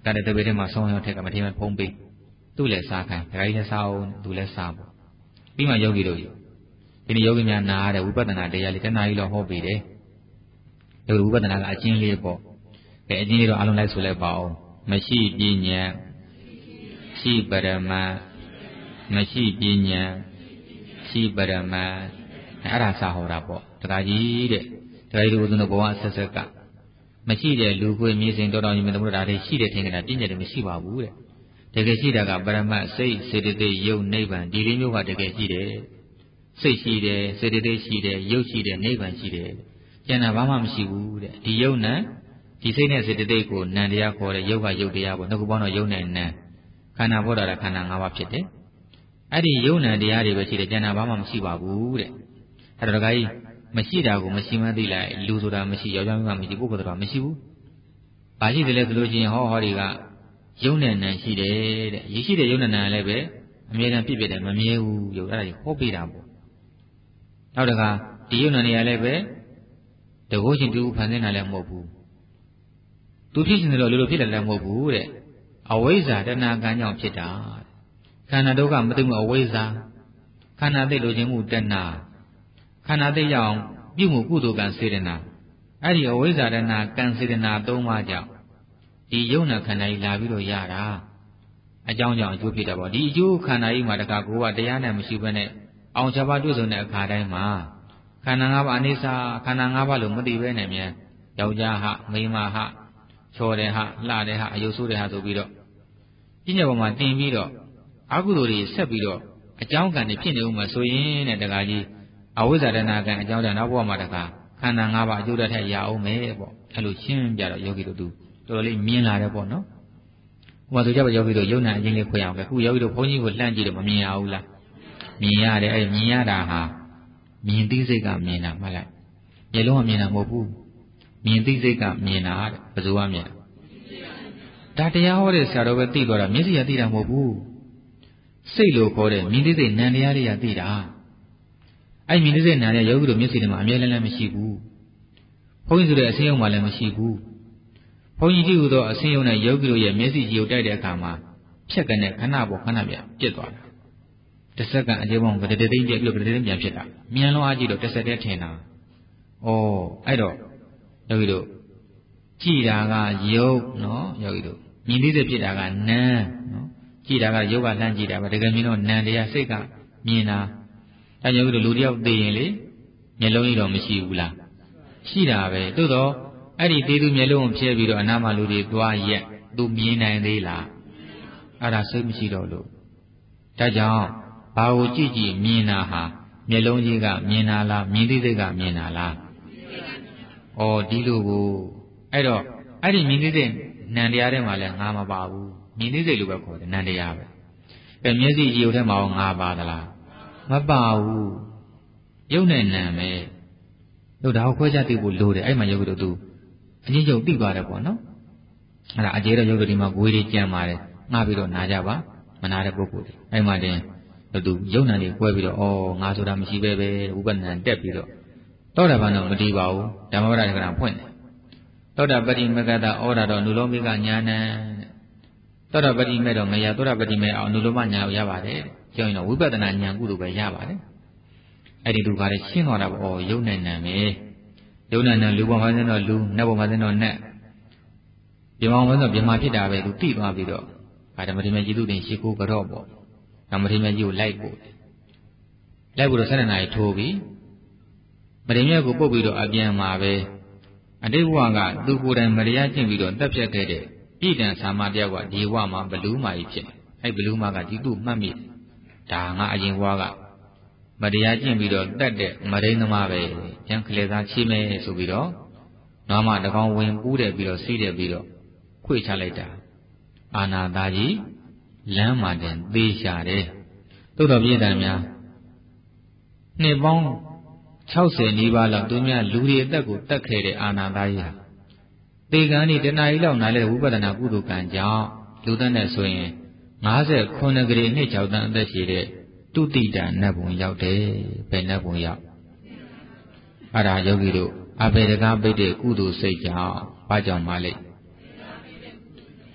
ဒါတဲ့တပည့်ထဲမှာဆောင်းရောက်ထက်ကမထင်မှဖုံးပေးသူ့လည်းစားခိုင်းဒကာကြီးလည်းစားအောင်သူလည်းစားပေါ့ပြီးမှယောဂီတို့ဒီနေ့ယောဂီများနားတဲ့ဝိပဿနာတရားလေးတဏှာကြီးတော့ဟောပေးတယ်ဒီဝိပဿနာကအကျဉ်းလေးပေါ့ကဲအကျဉ်းလေးတော့အလုံးလိုက်ဆိုလိုက်ပါအောင်မရှိပညာရှိပရမမရှိပညာရှိပရမအဲ့ဒါစာဟောတာပေါ့ဒကာကြီးတဲ့ဒကာကြီးတို့ဦးဇင်းတို့ဘဝဆက်ဆက်ကမရှိတဲ့လူခွေမြေစင်တော်တော်ကြီးမင်းတို့ဒါတွေရှိတဲ့ထင်ကြတာပြည့်ညက်တယ်မရှိပါဘူးတဲ့တကယ်ရှိတာကပရမတ်စိတ်စေတသိက်ယုတ်နိဗ္ဗာန်ဒီလေးမျိုးကတကယ်ရှိတယ်စိတ်ရှိတယ်စေတသိက်ရှိတယ်ယုတ်ရှိတယ်နိဗ္ဗာန်ရှိတယ်ကျန်တာဘာမှမရှိဘူးတဲ့ဒီယုတ်နံဒီစိတ်နဲ့စေတသိက်ကိုနံတရားခေါ်တဲ့ယုတ်ကယုတ်တရားပေါ့နှစ်ခုပေါင်းတော့ယုတ်နဲ့နံခန္ဓာပေါ်တာခန္ဓာ၅ပါးဖြစ်တယ်အဲ့ဒီယုတ်နံတရားတွေပဲရှိတယ်ကျန်တာဘာမှမရှိပါဘူးတဲ့အဲ့တော့ဒကာကြီးမရှိတာကိုမရှိမှသိလိုက်လူဆိုတာမရှိယောက်ျားမိန်းမမရှိပုဂ္ဂိုလ်ဆိုတာမရှိဘူးဘာရှိတယ်လဲဆိုလို့ချင်းဟောဟောတွေကယုံနဲ့နံရှိတယ်တဲ့ရရှိတဲ့ယုံနဲ့နံလည်းပဲအမြဲတမ်းပြည့်ပြည့်တယ်မမြဲဘူးယုံအဲ့ဒါကြီးဟောပေးတာပေါ့နောက်တခါဒီယုံနဲ့နေရာလည်းပဲတကုရှင်တူဖန်ဆင်းတာလည်းမဟုတ်ဘူးသူဖြစ်ရှင်တယ်လို့လိုလိုဖြစ်တယ်လည်းမဟုတ်ဘူးတဲ့အဝိဇ္ဇာတဏှာကံကြောင့်ဖြစ်တာခန္ဓာဒုက္ခမသိမှုအဝိဇ္ဇာခန္ဓာသိလိုခြင်းမှုတဏှာခန္ဓာသိရအောင်ပြုမှုကုသိုလ်ကံစေတနာအဲ့ဒီအဝိဇ္ဇာတဏှာကံစေတနာသုံးပါးကြောင့်ဒီယုံနာခန္ဓာကြီးလာပြီးတော့ရတာအကြောင်းကြောင့်အကျိုးဖြစ်တာပေါ့ဒီအကျိုးခန္ဓာကြီးမှာတခါကိုကတရားနဲ့မရှိဘဲနဲ့အောင်ချက်ပါတွေ့ဆုံတဲ့အခါတိုင်းမှာခန္ဓာ၅ပါးအနိစ္စခန္ဓာ၅ပါးလို့မသိဘဲနဲ့မြန်ယောက်ျားဟမိန်းမဟချော်တယ်ဟလှတယ်ဟအယုတ်ဆိုးတယ်ဟဆိုပြီးတော့ပြည့်ညက်ပေါ်မှာတင်ပြီးတော့အကုသိုလ်တွေဆက်ပြီးတော့အကြောင်းကံတွေဖြစ်နေဦးမှာဆိုရင်တဲ့တခါကြီးအဝိဇ္ဇာတဏှာကံအကြောင်းကြောင့်နောက်ဘဝမှာတခါခန္ဓာ၅ပါးအကျိုးတစ်ထက်ရအောင်မယ်ပေါ့အဲ့လိုရှင်းပြတော့ယောဂီတို့သူတော်တော်လေးမြင်လာတယ်ပေါ့နော်ဟိုမှာဆိုကြပါယောဂီတို့ယုံနာအချင်းလေးခွဲအောင်ပဲခုယောဂီတို့ဘုန်းကြီးကိုလှမ်းကြည့်တော့မမြင်ရဘူးလားမြင်ရတယ်အဲ့မြင်ရတာဟာမြင်သိစိတ်ကမြင်တာမှတ်လိုက်မျက်လုံးကမြင်တာမဟုတ်ဘူးမြင်သိစိတ်ကမြင်တာတဲ့ဘယ်သူကမြင်ဒါတရားဟောတဲ့ဆရာတော်ပဲသိသွားတာမျက်စိကသိတာမဟုတ်ဘူးစိတ်လို့ခေါ်တဲ့မြင်သိစိတ်နံတရားတွေကသိတာအဲ့မြင်သိစိတ်နံတဲ့ယောဂီတို့မျက်စိထဲမှာအမြဲတမ်းလည်းမရှိဘူးဘုန်းကြီးဆိုတဲ့အစင်းရုံမှလည်းမရှိဘူးဘုန်းကြီးကြည့်ဦးတော့အစင်းရုံနဲ့ယောဂီတို့ရဲ့မျက်စိကြည့်ကိုတိုက်တဲ့အခါမှာဖြက်ကနေခဏပေါ်ခဏပြပြစ်သွားတာတစ်စက္ကန့်အကျဉ်းပေါင်းကတည်းကသိမ့်ပြပြီးတော့ကတည်းကပြန်ဖြစ်တာမြန်လုံးအားကြည့်တော့တစ်စက်တည်းထင်တာဩအဲ့တော့ယောဂီတို့ကြည်တာကယုတ်နော်ယောဂီတို့မြင်သိစိတ်ဖြစ်တာကနံနော်ကြည်တာကယုတ်ကလှမ်းကြည့်တာပဲတကယ်မြင်တော့နံတရားစိတ်ကမြင်တာအဲယောဂီတို့လူတယောက်သိရင်လေမျက်လုံးကြီးတော့မရှိဘူးလားရှိတာပဲသို့တော့အဲ့ဒီသေးသူမျက်လုံးကိုဖြဲပြီးတော့အနာမလူတွေသွားရက်သူမြင်နိုင်သေးလားအဲ့ဒါစိတ်မရှိတော့လို့ဒါကြောင့်ဘာကိုကြည့်ကြည့်မြင်တာဟာမျက်လုံးကြီးကမြင်တာလားမြင်သိစိတ်ကမြင်တာလားဩဒီလိုကိုအဲ့တော့အဲ့ဒီမြင်သိစိတ်နံတရားထဲမှာလည်းငါမပါဘူးမြင်သိစိတ်လိုပဲခေါ်တယ်နံတရားပဲအဲမျက်စိကြည့်ုံထဲမှာငါပါသလားမပါဘူးယုတ်နဲ့နံပဲတို့ဒါကိုခွဲခြားသိဖို့လိုတယ်အဲ့မှာယောဂီတို့သူအချင်းချင်းသိသွားတယ်ပေါ့နော်အဲ့ဒါအကျေတော့ယောဂီဒီမှာဂွေးတွေကြံပါတယ်ငှားပြီးတော့နာကြပါမနာတဲ့ပုဂ္ဂိုလ်တွေအဲ့မှာတင်တို့သူယုတ်နံတွေကွဲပြီးတော့ဩငါဆိုတာမရှိပဲပဲဥပဒနာတက်ပြီးတော့တောတာပန်တော့မတည်ပါဘူးဓမ္မပဒကရဖွင့်တယ်တောတာပတိမကတာဩတာတော့နုလောမိကညာနံတောတာပတိမဲ့တော့မရတောတာပတိမဲ့အောင်နုလောမညာကိုရပါတယ်ကြောင်းရင်တော့ဝိပဿနာဉာဏ်ကုသိုလ်ပဲရပါတယ်အဲ့ဒီလူကလည်းရှင်းသွားတာပေါ့ဩယုတ်နဲ့နံပဲယုတ်နဲ့နံလူပေါ်မှာစင်းတော့လူနတ်ပေါ်မှာစင်းတော့နတ်ပြမောင်မှာဆိုပြမဖြစ်တာပဲသူတိသွားပြီးတော့ဗာဓမ္မတိမကြီးသူတင်ရှ िख ိုးကြော့ပေါ့ဓမ္မတိမကြီးကိုလိုက်ပို့လိုက်ပို့တော့ဆယ်နှစ်နာရီထိုးပြီးမတိမြတ်ကိုပုတ်ပြီးတော့အပြန်မှာပဲအတိတ်ဘဝကသူကိုယ်တိုင်မတရားကျင့်ပြီးတော့တက်ဖြတ်ခဲ့တဲ့ပြည်တံသာမတယောက်ကဒီဘဝမှာဘလူးမာကြီးဖြစ်အဲ့ဘလူးမာကဒီသူ့မှတ်မိဒါငါအရင်ဘဝကမတရားကျင့်ပြီးတော့တက်တဲ့မရင်းသမားပဲကျန်ကလေးသားချိမဲဆိုပြီးတော့နွားမတကောင်ဝင်ပူးတယ်ပြီးတော့စီးတယ်ပြီးတော့ခွေချလိုက်တာအာနာသားကြီးလမ်းမှာတင်သေးရှာတယ်သို့တော်ပြည်တံများနှစ်ပေါင်း၆၀နီးပါးလောက်သူများလူတွေအသက်ကိုတတ်ခဲ့တဲ့အာနာသားကြီးဟာတေကံဒီတဏှာကြီးလောက်နားလဲဝိပဿနာကုသိုလ်ကံကြောင့်လူသက်နဲ့ဆိုရင်၅၇ဂရေနှစ်၆တန်းအသက်ရှိတဲ့တုတိတနတ်ဘုံရောက်တယ်ဘယ်နတ်ဘုံရောက်အဲ့ဒါယောဂီတို့အဘေဒကာပိတ်တဲ့ကုသိုလ်စိတ်ကြောင့်ဘာကြောင့်မလဲ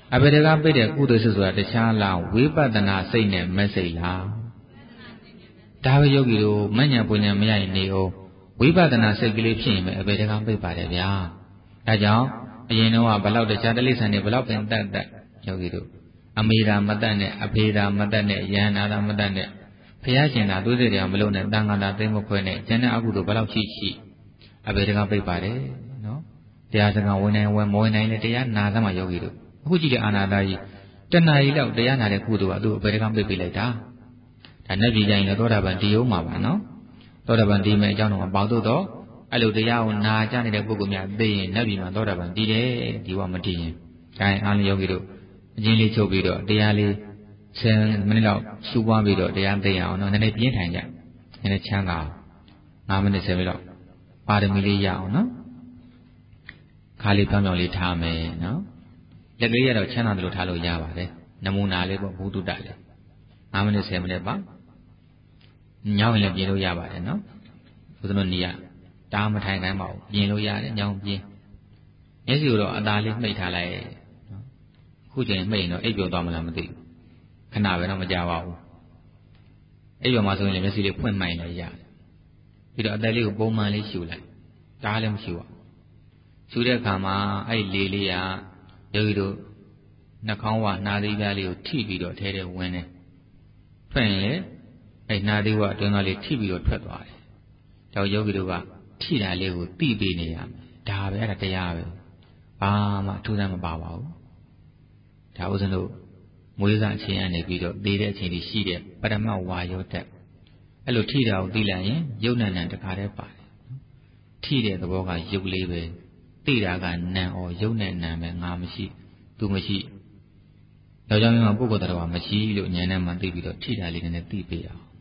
အဘယ်တကပိတ်တဲ့ကုသိုလ်စိတ်ဆိုတာတခြားလားဝိပဿနာစိတ်နဲ့မစိတ်လားဒါပဲယောဂီတို့မဉ္ဇဉ်ပူဉ္ဇဉ်မရရင်နေအောင်ဝိပဿနာစိတ်ကလေးဖြစ်ရင်ပဲအဘယ်တကပိတ်ပါတယ်ဗျာဒါကြောင့်အရင်တော့ဘလောက်တခြားတိရစ္ဆာန်တွေဘလောက်ပင်တတ်တတ်ယောဂီတို့အမေရာမတတ်နဲ့အဖေရာမတတ်နဲ့ယန္နာတာမတတ်နဲ့ဘုရားရှင်သာသွေးတွေမလုံးနဲ့တန်ခါတာသိမခွဲနဲ့ဉာဏ်နဲ့အကုသို့ဘလောက်ရှိရှိအဘယ်တကပိတ်ပါတယ်နော်တရားစကားဝင်နိုင်ဝင်မဝင်နိုင်လေတရားနာသမှာယောဂီတို့အခုကြည့်တဲ့အာနာတာကြီးတဏှာကြီးလောက်တရားနာတဲ့ကုသိုလ်ကသူ့အဘယ်တကပိတ်ပေးလိုက်တာဒါနဲ့ပြည်ကြရင်လည်းသောတာပန်တည်အောင်မှာပါနော်သောတာပန်တည်မဲ့အကြောင်းတော့မပေါတော့တော့အဲ့လိုတရားကိုနာကြနေတဲ့ပုဂ္ဂိုလ်များသိရင်နတ်ပြည်မှာသောတာပန်တည်တယ်ဒီဘဝမတည်ရင်ဒါရင်အားလုံးယောဂီတို့အချင်းလေးချုပ်ပြီးတော့တရားလေးဆယ်မိနစ်လောက်ရှုပွားပြီးတော့တရားသိရအောင်နော်နည်းနည်းပြင်းထန်ကြနည်းနည်းချမ်းသာငါးမိနစ်ဆယ်မိနစ်လောက်ပါရမီလေးရအောင်နော်ခါလေးပြောင်းပြောင်းလေးထားမယ်နော်လက်ကလေးရတော့ချမ်းသာတယ်လို့ထားလို့ရပါတယ်နမူနာလေးပေါ့ဘုဒ္ဓတလေးငါးမိနစ်ဆယ်မိနစ်ပါညောင်းရင်လည်းပြင်လို့ရပါတယ်နော်ဘုရားတို့နေရတားမထိုင်နိုင်ပါဘူးပြင်လို့ရတယ်ညောင်းပြင်မျက်စိကိုတော့အသာလေးမှိတ်ထားလိုက်နော်အခုချိန်မှိတ်ရင်တော့အိပ်ပျော်သွားမလားမသိဘူးခဏပဲတော့မကြပါဘူးအိပ်ပျော်မှဆိုရင်လည်းမျက်စိလေးဖွင့်မှိုင်လည်းရတယ်ပြီးတော့အသက်လေးကိုပုံမှန်လေးရှူလိုက်တားလည်းမရှူပါဘူးရှူတဲ့အခါမှာအဲ့လေလေးကယောဂီတို့နှာခေါင်းဝနှာသီးပြားလေးကိုထိပြီးတော့ထဲထဲဝင်တယ်ထွက်ရင်လေအဲ့နှာသီးဝအတွင်းကလေးထိပြီးတော့ထွက်သွားတယ်ဒါယောဂီတို့ကထိတာလေးကိုသိပေးနေရမယ်ဒါပဲအဲ့ဒါတရားပဲဘာမှအထူးဆန်းမပါပါဘူးဒါဥစဉ်တို့မွေးစားအချိန်ကနေပြီးတော့သေတဲ့အချိန်ကြီးရှိတဲ့ပရမဝါယောတက်အဲ့လိုထိတာကိုသိလိုက်ရင်ယုတ်နံနံတခါတည်းပါတယ်ထိတဲ့သဘောကယုတ်လေးပဲသိတာကနံဩယုတ်နဲ့နံပဲငါမရှိသူမရှိယောက်ျားမင်းကပုဂ္ဂိုလ်တော်ကမရှိလို့ဉာဏ်နဲ့မှသိပြီးတော့ထိတာလေးနည်းနည်းသိပေးအောင်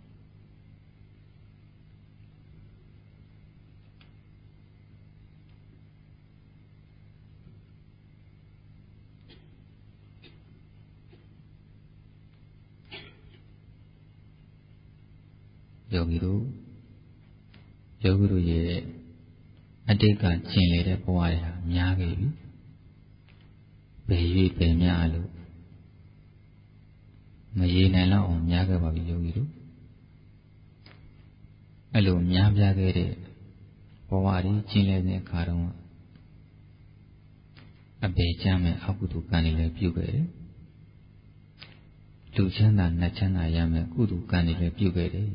ယောဂီတို့ယောဂီတို့ရဲ့အတိတ်ကကျင်လေတဲ့ဘဝတွေဟာများခဲ့ပြီဘယ်ရွေးပင်များလို့မရေနိုင်တော့အောင်များခဲ့ပါပြီယောဂီတို့အဲ့လိုများပြားခဲ့တဲ့ဘဝတွေကျင်လေတဲ့အခါတုန်းကအပေချမ်းမဲ့အကုသိုလ်ကံတွေလည်းပြုခဲ့တယ်လူချမ်းသာနတ်ချမ်းသာရမယ်ကုသိုလ်ကံတွေလည်းပြုခဲ့တယ်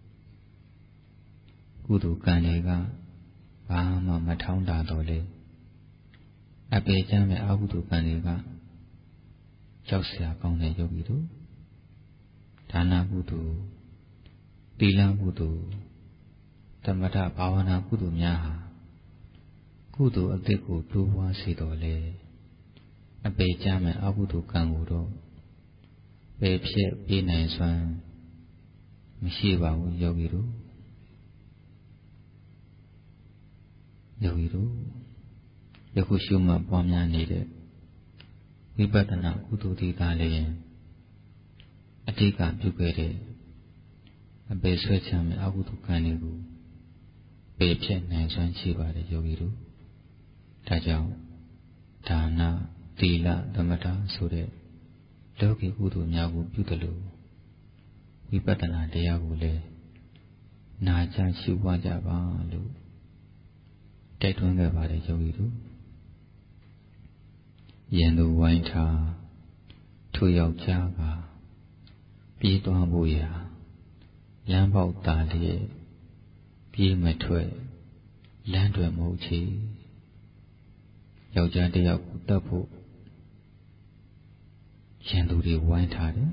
ကုသိုလ်ကံတွေကဘာမှမထောင်းတာတော့လေအပေချမ်းမဲ့အကုသိုလ်ကံတွေကကြောက်စရာကောင်းတဲ့ယောဂီတို့ဒါနကုသိုလ်သီလကုသိုလ်သမထဘာဝနာကုသိုလ်များဟာကုသိုလ်အသစ်ကိုတိုးပွားစေတော်လေအပေချမ်းမဲ့အကုသိုလ်ကံကိုတော့ပယ်ဖြစ်ပြီးနိုင်စွမ်းမရှိပါဘူးယောဂီတို့ယောဂီတို့ယခုရှုမှတ်ပွားများနေတဲ့ဝိပဿနာကုသိုလ်ဒီကလည်းအတိတ်ကပြုခဲ့တဲ့အပေဆွဲချမ်းမဲ့အကုသိုလ်ကံတွေကိုပယ်ဖြစ်နိုင်စွမ်းရှိပါတယ်ယောဂီတို့ဒါကြောင့်ဒါနသီလသမထဆိုတဲ့လောကီကုသိုလ်များကိုပြုတယ်လို့ဝိပဿနာတရားကိုလည်းနာကြရှုပွားကြပါလို့တိုက်တွန်းခဲ့ပါတယ်ယောဂီတို့ယံသူဝိုင်းထားထိုယောက်ျားကပြေးသွားဖို့ရာလမ်းပေါက်သားလျက်ပြေးမထွက်လမ်းတွေမဟုတ်ချေယောက်ျားတစ်ယောက်ကိုတတ်ဖို့ယံသူတွေဝိုင်းထားတယ်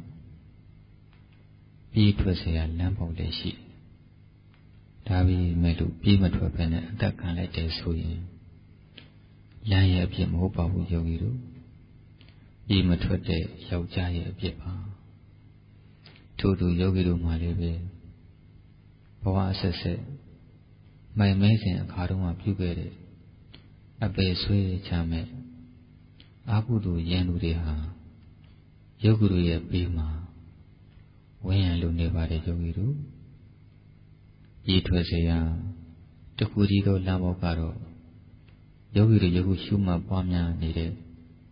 ပြေးထွက်เสียလမ်းပေါက်လည်းရှိဒါပြီးမဲ့လို့ပြေးမထွက်ဘဲနဲ့အသက်ခံလိုက်တယ်ဆိုရင်လမ်းရဲ့အဖြစ်မဟုတ်ပါဘူးယောဂီတို့ပြေးမထွက်တဲ့ယောက်ျားရဲ့အဖြစ်ပါထို့သူယောဂီတို့မှလည်းပဲဘဝအဆက်ဆက်မိုင်မဲစဉ်အခါတုန်းကပြုခဲ့တဲ့အပေဆွေးချမဲ့အာဟုတုယန္တုတွေဟာယောဂီတို့ရဲ့ဘေးမှာဝိညာဉ်လိုနေပါတယ်ယောဂီတို့ပြေးထွက်เสียတခုတည်းသောလမ်းပေါက်ကတော့ယောဂီတို့ယခုရှုမှတ်ပွားများနေတဲ့ဝ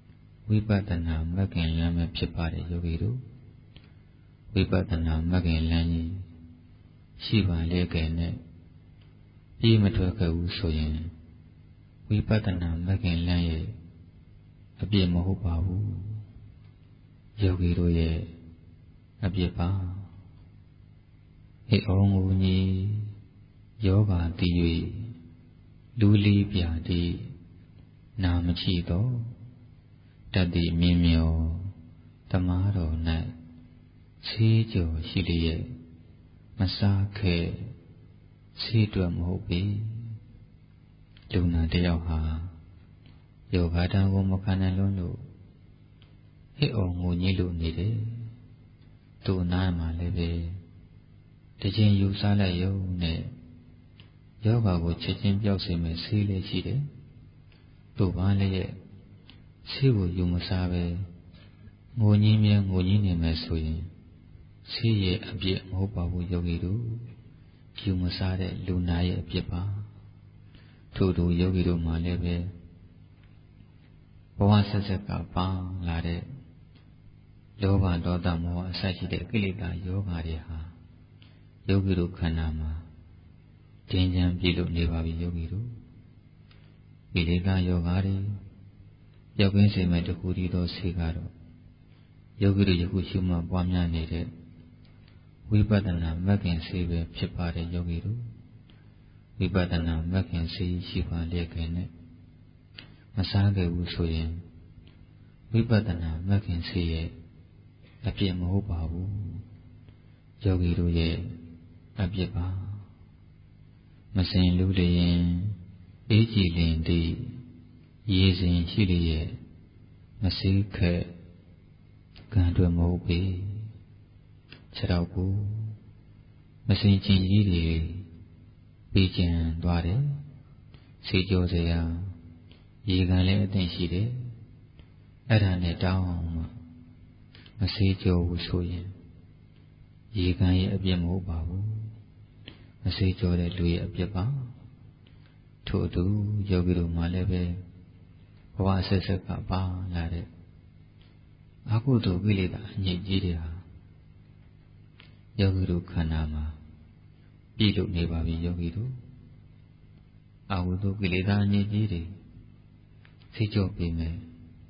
ဝိပဿနာမဂ္ဂင်လမ်းပဲဖြစ်ပါတယ်ယောဂီတို့ဝိပဿနာမဂ္ဂင်လမ်းကြီးရှိပါလေကဲနဲ့ပြေးမထွက်ခဲ့ဘူးဆိုရင်ဝိပဿနာမဂ္ဂင်လမ်းရဲ့အပြည့်မဟုတ်ပါဘူးယောဂီတို့ရဲ့အပြည့်ပါဟေ့အောင်ကိုကြီးယောဂတည်၍လူလီပြာတိနာမချီတော့တတ္တိမြင်မြောတမားတော်၌ဆေးကြော်ရှိလျက်မစားခဲ့ဆေးတွက်မဟုတ်ပေလူနာတယောက်ဟာယောဂတံကိုမခံနိုင်လို့လို့ဟစ်အောင်ငိုညစ်လို့နေတယ်သူ့နားမှာလည်းပဲတခြင်းယူစားလိုက်ရုံနဲ့ယောဂကိုချက်ချင်းပြောက်စေမယ်ဆေးလေးရှိတယ်သူ့ဘာလည်းရဲ့ဆေးကိုယူမစားပဲငိုညင်းမြဲငိုညင်းနေမယ်ဆိုရင်ဆေးရဲ့အပြစ်မဟုတ်ပါဘူးယောဂီတို့ယူမစားတဲ့လူနာရဲ့အပြစ်ပါထို့ထို့ယောဂီတို့မှလည်းပဲဘဝဆက်ဆက်ကပါလာတဲ့လောဘဒေါသမောဟအစရှိတဲ့ကိလေသာယောဂါတွေဟာယောဂီတို့ခန္ဓာမှာတင်းကြံပြည့်လို့နေပါပြီယောဂီတို့ကိလေသာယောဂါတွေပြောက်ကင်းစေမဲ့တခုတည်းသောဆေးကတော့ယောဂီတို့ယခုရှုမှတ်ပွားများနေတဲ့ဝိပဿနာမဂ္ဂင်ဆေးပဲဖြစ်ပါတယ်ယောဂီတို့ဝိပဿနာမဂ္ဂင်ဆေးရှိပါလျက်ခင်နဲ့မစားခဲ့ဘူးဆိုရင်ဝိပဿနာမဂ္ဂင်ဆေးရဲ့အပြစ်မဟုတ်ပါဘူးယောဂီတို့ရဲ့အပြစ်ပါမစင်လူလျင်အေးကြည်လင်သည့်ရေစဉ်ရှိလျက်မစေးခက်ကံတွေမဟုတ်ပေခြေတော်ကိုမစင်ချင်ကြီးတွေပြီးကျန်သွားတယ်စေကြောစရာရေကန်လည်းအသင့်ရှိတယ်အဲ့ဒါနဲ့တောင်းအောင်မစေးကြောဘူးဆိုရင်ရေကန်ရဲ့အပြစ်မဟုတ်ပါဘူးမစေးကြောတဲ့လူရဲ့အပြစ်ပါထို့အတူယောဂီတို့မှလည်းပဲဘဝဆက်ဆက်ကပါလာတဲ့အကုသိုလ်ကိလေသာအညစ်အကြေးတွေဟာယောဂီတို့ခန္ဓာမှာပြည့်လို့နေပါပြီယောဂီတို့အကုသိုလ်ကိလေသာအညစ်အကြေးတွေစိတ်ကြော့ပေးမယ်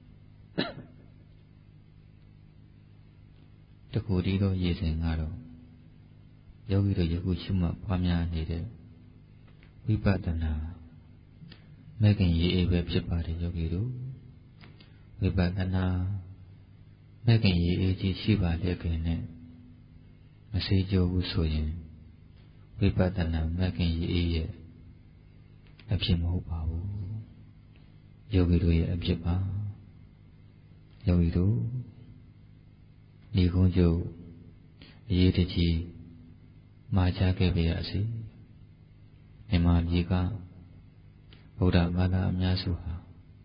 တခုတည်းသောရေစဉ်ကတော့ယောဂီတို့ယခုရှုမှတ်ပွားများနေတဲ့ဝိပဿနာမဂ္ဂင်ရေအေးပဲဖြစ်ပါတယ်ယောဂီတို့ဝိပဿနာမဂ္ဂင်ရေအေးကြီးရှိပါလျက်ခင်နဲ့မစေးကြဘူးဆိုရင်ဝိပဿနာမဂ္ဂင်ရေအေးရဲ့အဖြစ်မဟုတ်ပါဘူးယောဂီတို့ရဲ့အဖြစ်ပါယောဂီတို့ဒီကုန်းကျုပ်အရေးတကြီးမှာချခဲ့ပါရစေမြန်မာပြည်ကဗုဒ္ဓဘာသာအများစုဟာ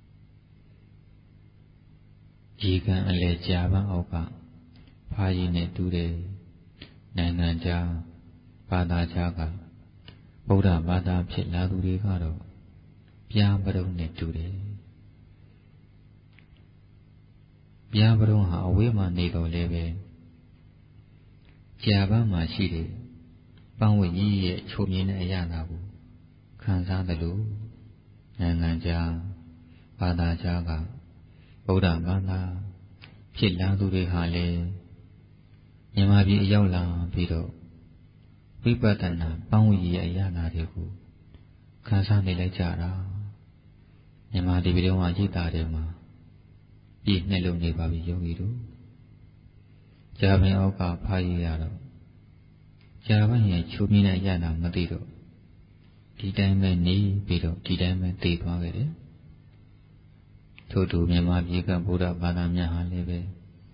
ရေကန်အလဲကြာပန်းအောက်ကဖားရည်နဲ့တူတယ်နိုင်ငံခြားဘာသာခြားကဗုဒ္ဓဘာသာဖြစ်လာသူတွေကတော့ပြားပရုံနဲ့တူတယ်ပြားပရုံဟာအဝေးမှာနေတော့လည်းပဲကြာပန်းမှာရှိတယ်ပန်းဝတ်ကြီးရဲ့ချုံမြင်တဲ့အရာသာကိုခံစားတယ်လို့နိုင်ငံခြားဘာသာခြားကဗုဒ္ဓဘာသာဖြစ်လာသူတွေဟာလည်းမြန်မာပြည်အရောက်လာပြီးတော့ဝိပဿနာပန်းဝတ်ကြီးရဲ့အရာသာတွေကိုခံစားနေလိုက်ကြတာမြန်မာဒီပြည်တော်မှာရိတ်တာတွေမှာပြည့်နှက်လို့နေပါပြီယောဂီတို့ကြာပင်အောက်ကဖားရရတော့ကြာပင်ရဲ့ချုံမြင်တဲ့အရာသာမသိတော့ဒီတိုင်းပဲနေပြီးတော့ဒီတိုင်းပဲသိသွားခဲ့တယ်ထို့တူမြန်မာပြည်ကဗုဒ္ဓဘာသာများဟာလည်းပဲ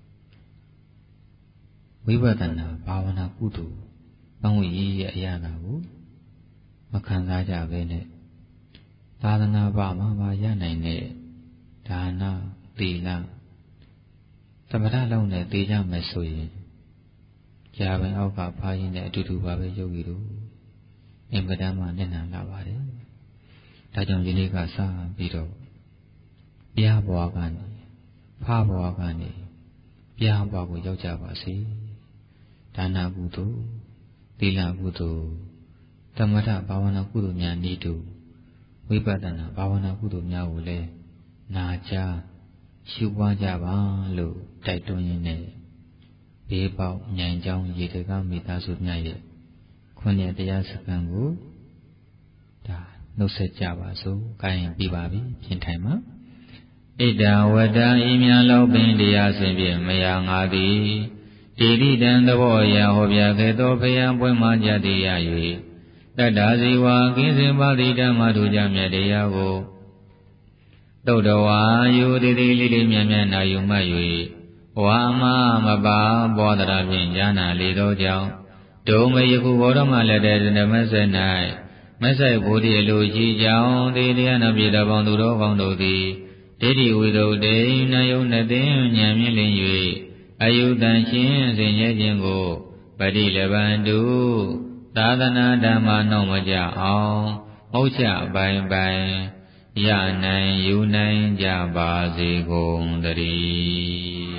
ဝိပဿနာဘာဝနာကုသိုလ်ပန်းဝတ်ကြီးရဲ့အရာသာကိုမခံစားကြပဲနဲ့သာသနာ့ဘာမှာပါရနိုင်တဲ့ဒါနသီလသမထလုံးနဲ့သိကြမယ်ဆိုရင်ကြာပင်အောက်ကဖားရင်းနဲ့အတူတူပါပဲယောဂီတို့အင်္ဂဒမ်းမှာမျက်နှာလာပါတယ်ဒါကြောင့်ယနေ့ကစပြီးတော့ဘုရားဘွားကနေဖားဘဝကနေပြားဘဝကိုရောက်ကြပါစေဒါနကုသိုလ်သီလကုသိုလ်သမထဘာဝနာကုသိုလ်များဤသို့ဝိပဿနာဘာဝနာကုသိုလ်များကိုလည်းနာကြားရှုပွားကြပါလို့တိုက်တွန်းရင်းနဲ့ဘေးပေါက်ဉာဏ်ကြောင်းရေတကားမိသားစုများရဲ့ခုနှစ်တရားစခန်းကိုဒါနှုတ်ဆက်ကြပါစို့။ကိုင်းပြီးပါပြီ။ပြင်ထိုင်မှာဣဒံဝတ္တဤမြလောက်ပင်တရားစဉ်ဖြင့်မယာငါသည်တိတိတံသဘောအရာဟောပြခဲ့သောဖယံပွဲမှကြတိရ၍တတ္တာဇီဝကင်းစင်ပါတိဓမ္မတို့ကြမြတ်တရားကိုသုတ်တော်ဝါယုတိတိလေးလေးမြတ်မြတ်နာယူမှတ်၍ဝါမမပါဘောဒရာဖြင့်ဉာဏလေသောကြောင့်ဒုံမယခုဘောဓမလက်တဲ့ဓမ္မစ၌မဆိုင်ဘုဒ္ဓအလိုရှိကြောင်းတေတရားနာပြည်တော်ပေါင်းသူတော်ကောင်းတို့သည်ဒိဋ္ဌိဝိသုဒ္ဓေနယုန်နှသိဉာဏ်မြင့်လင်း၍အယုတန်ရှင်းစဉ်ရဲခြင်းကိုပฏิလဘန္တုသာသနာဓမ္မနှောင့်မကြအောင်မௌချအပိုင်းပိုင်းရနိုင်ယူနိုင်ကြပါစေကုန်သတည်း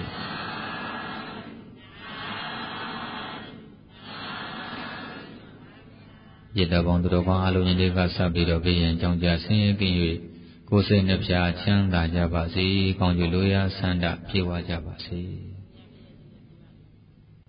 ရတပေါင်းသူတော်ကောင်းအလုံးကြီးတွေကစပြီးတော့ဘေးရန်ကြောင်းကြဆင်းရဲကင်း၍ကိုယ်စိတ်နှပြချမ်းသာကြပါစေကောင်းကျိုးလိုရာဆန္ဒပြေဝကြပါစေ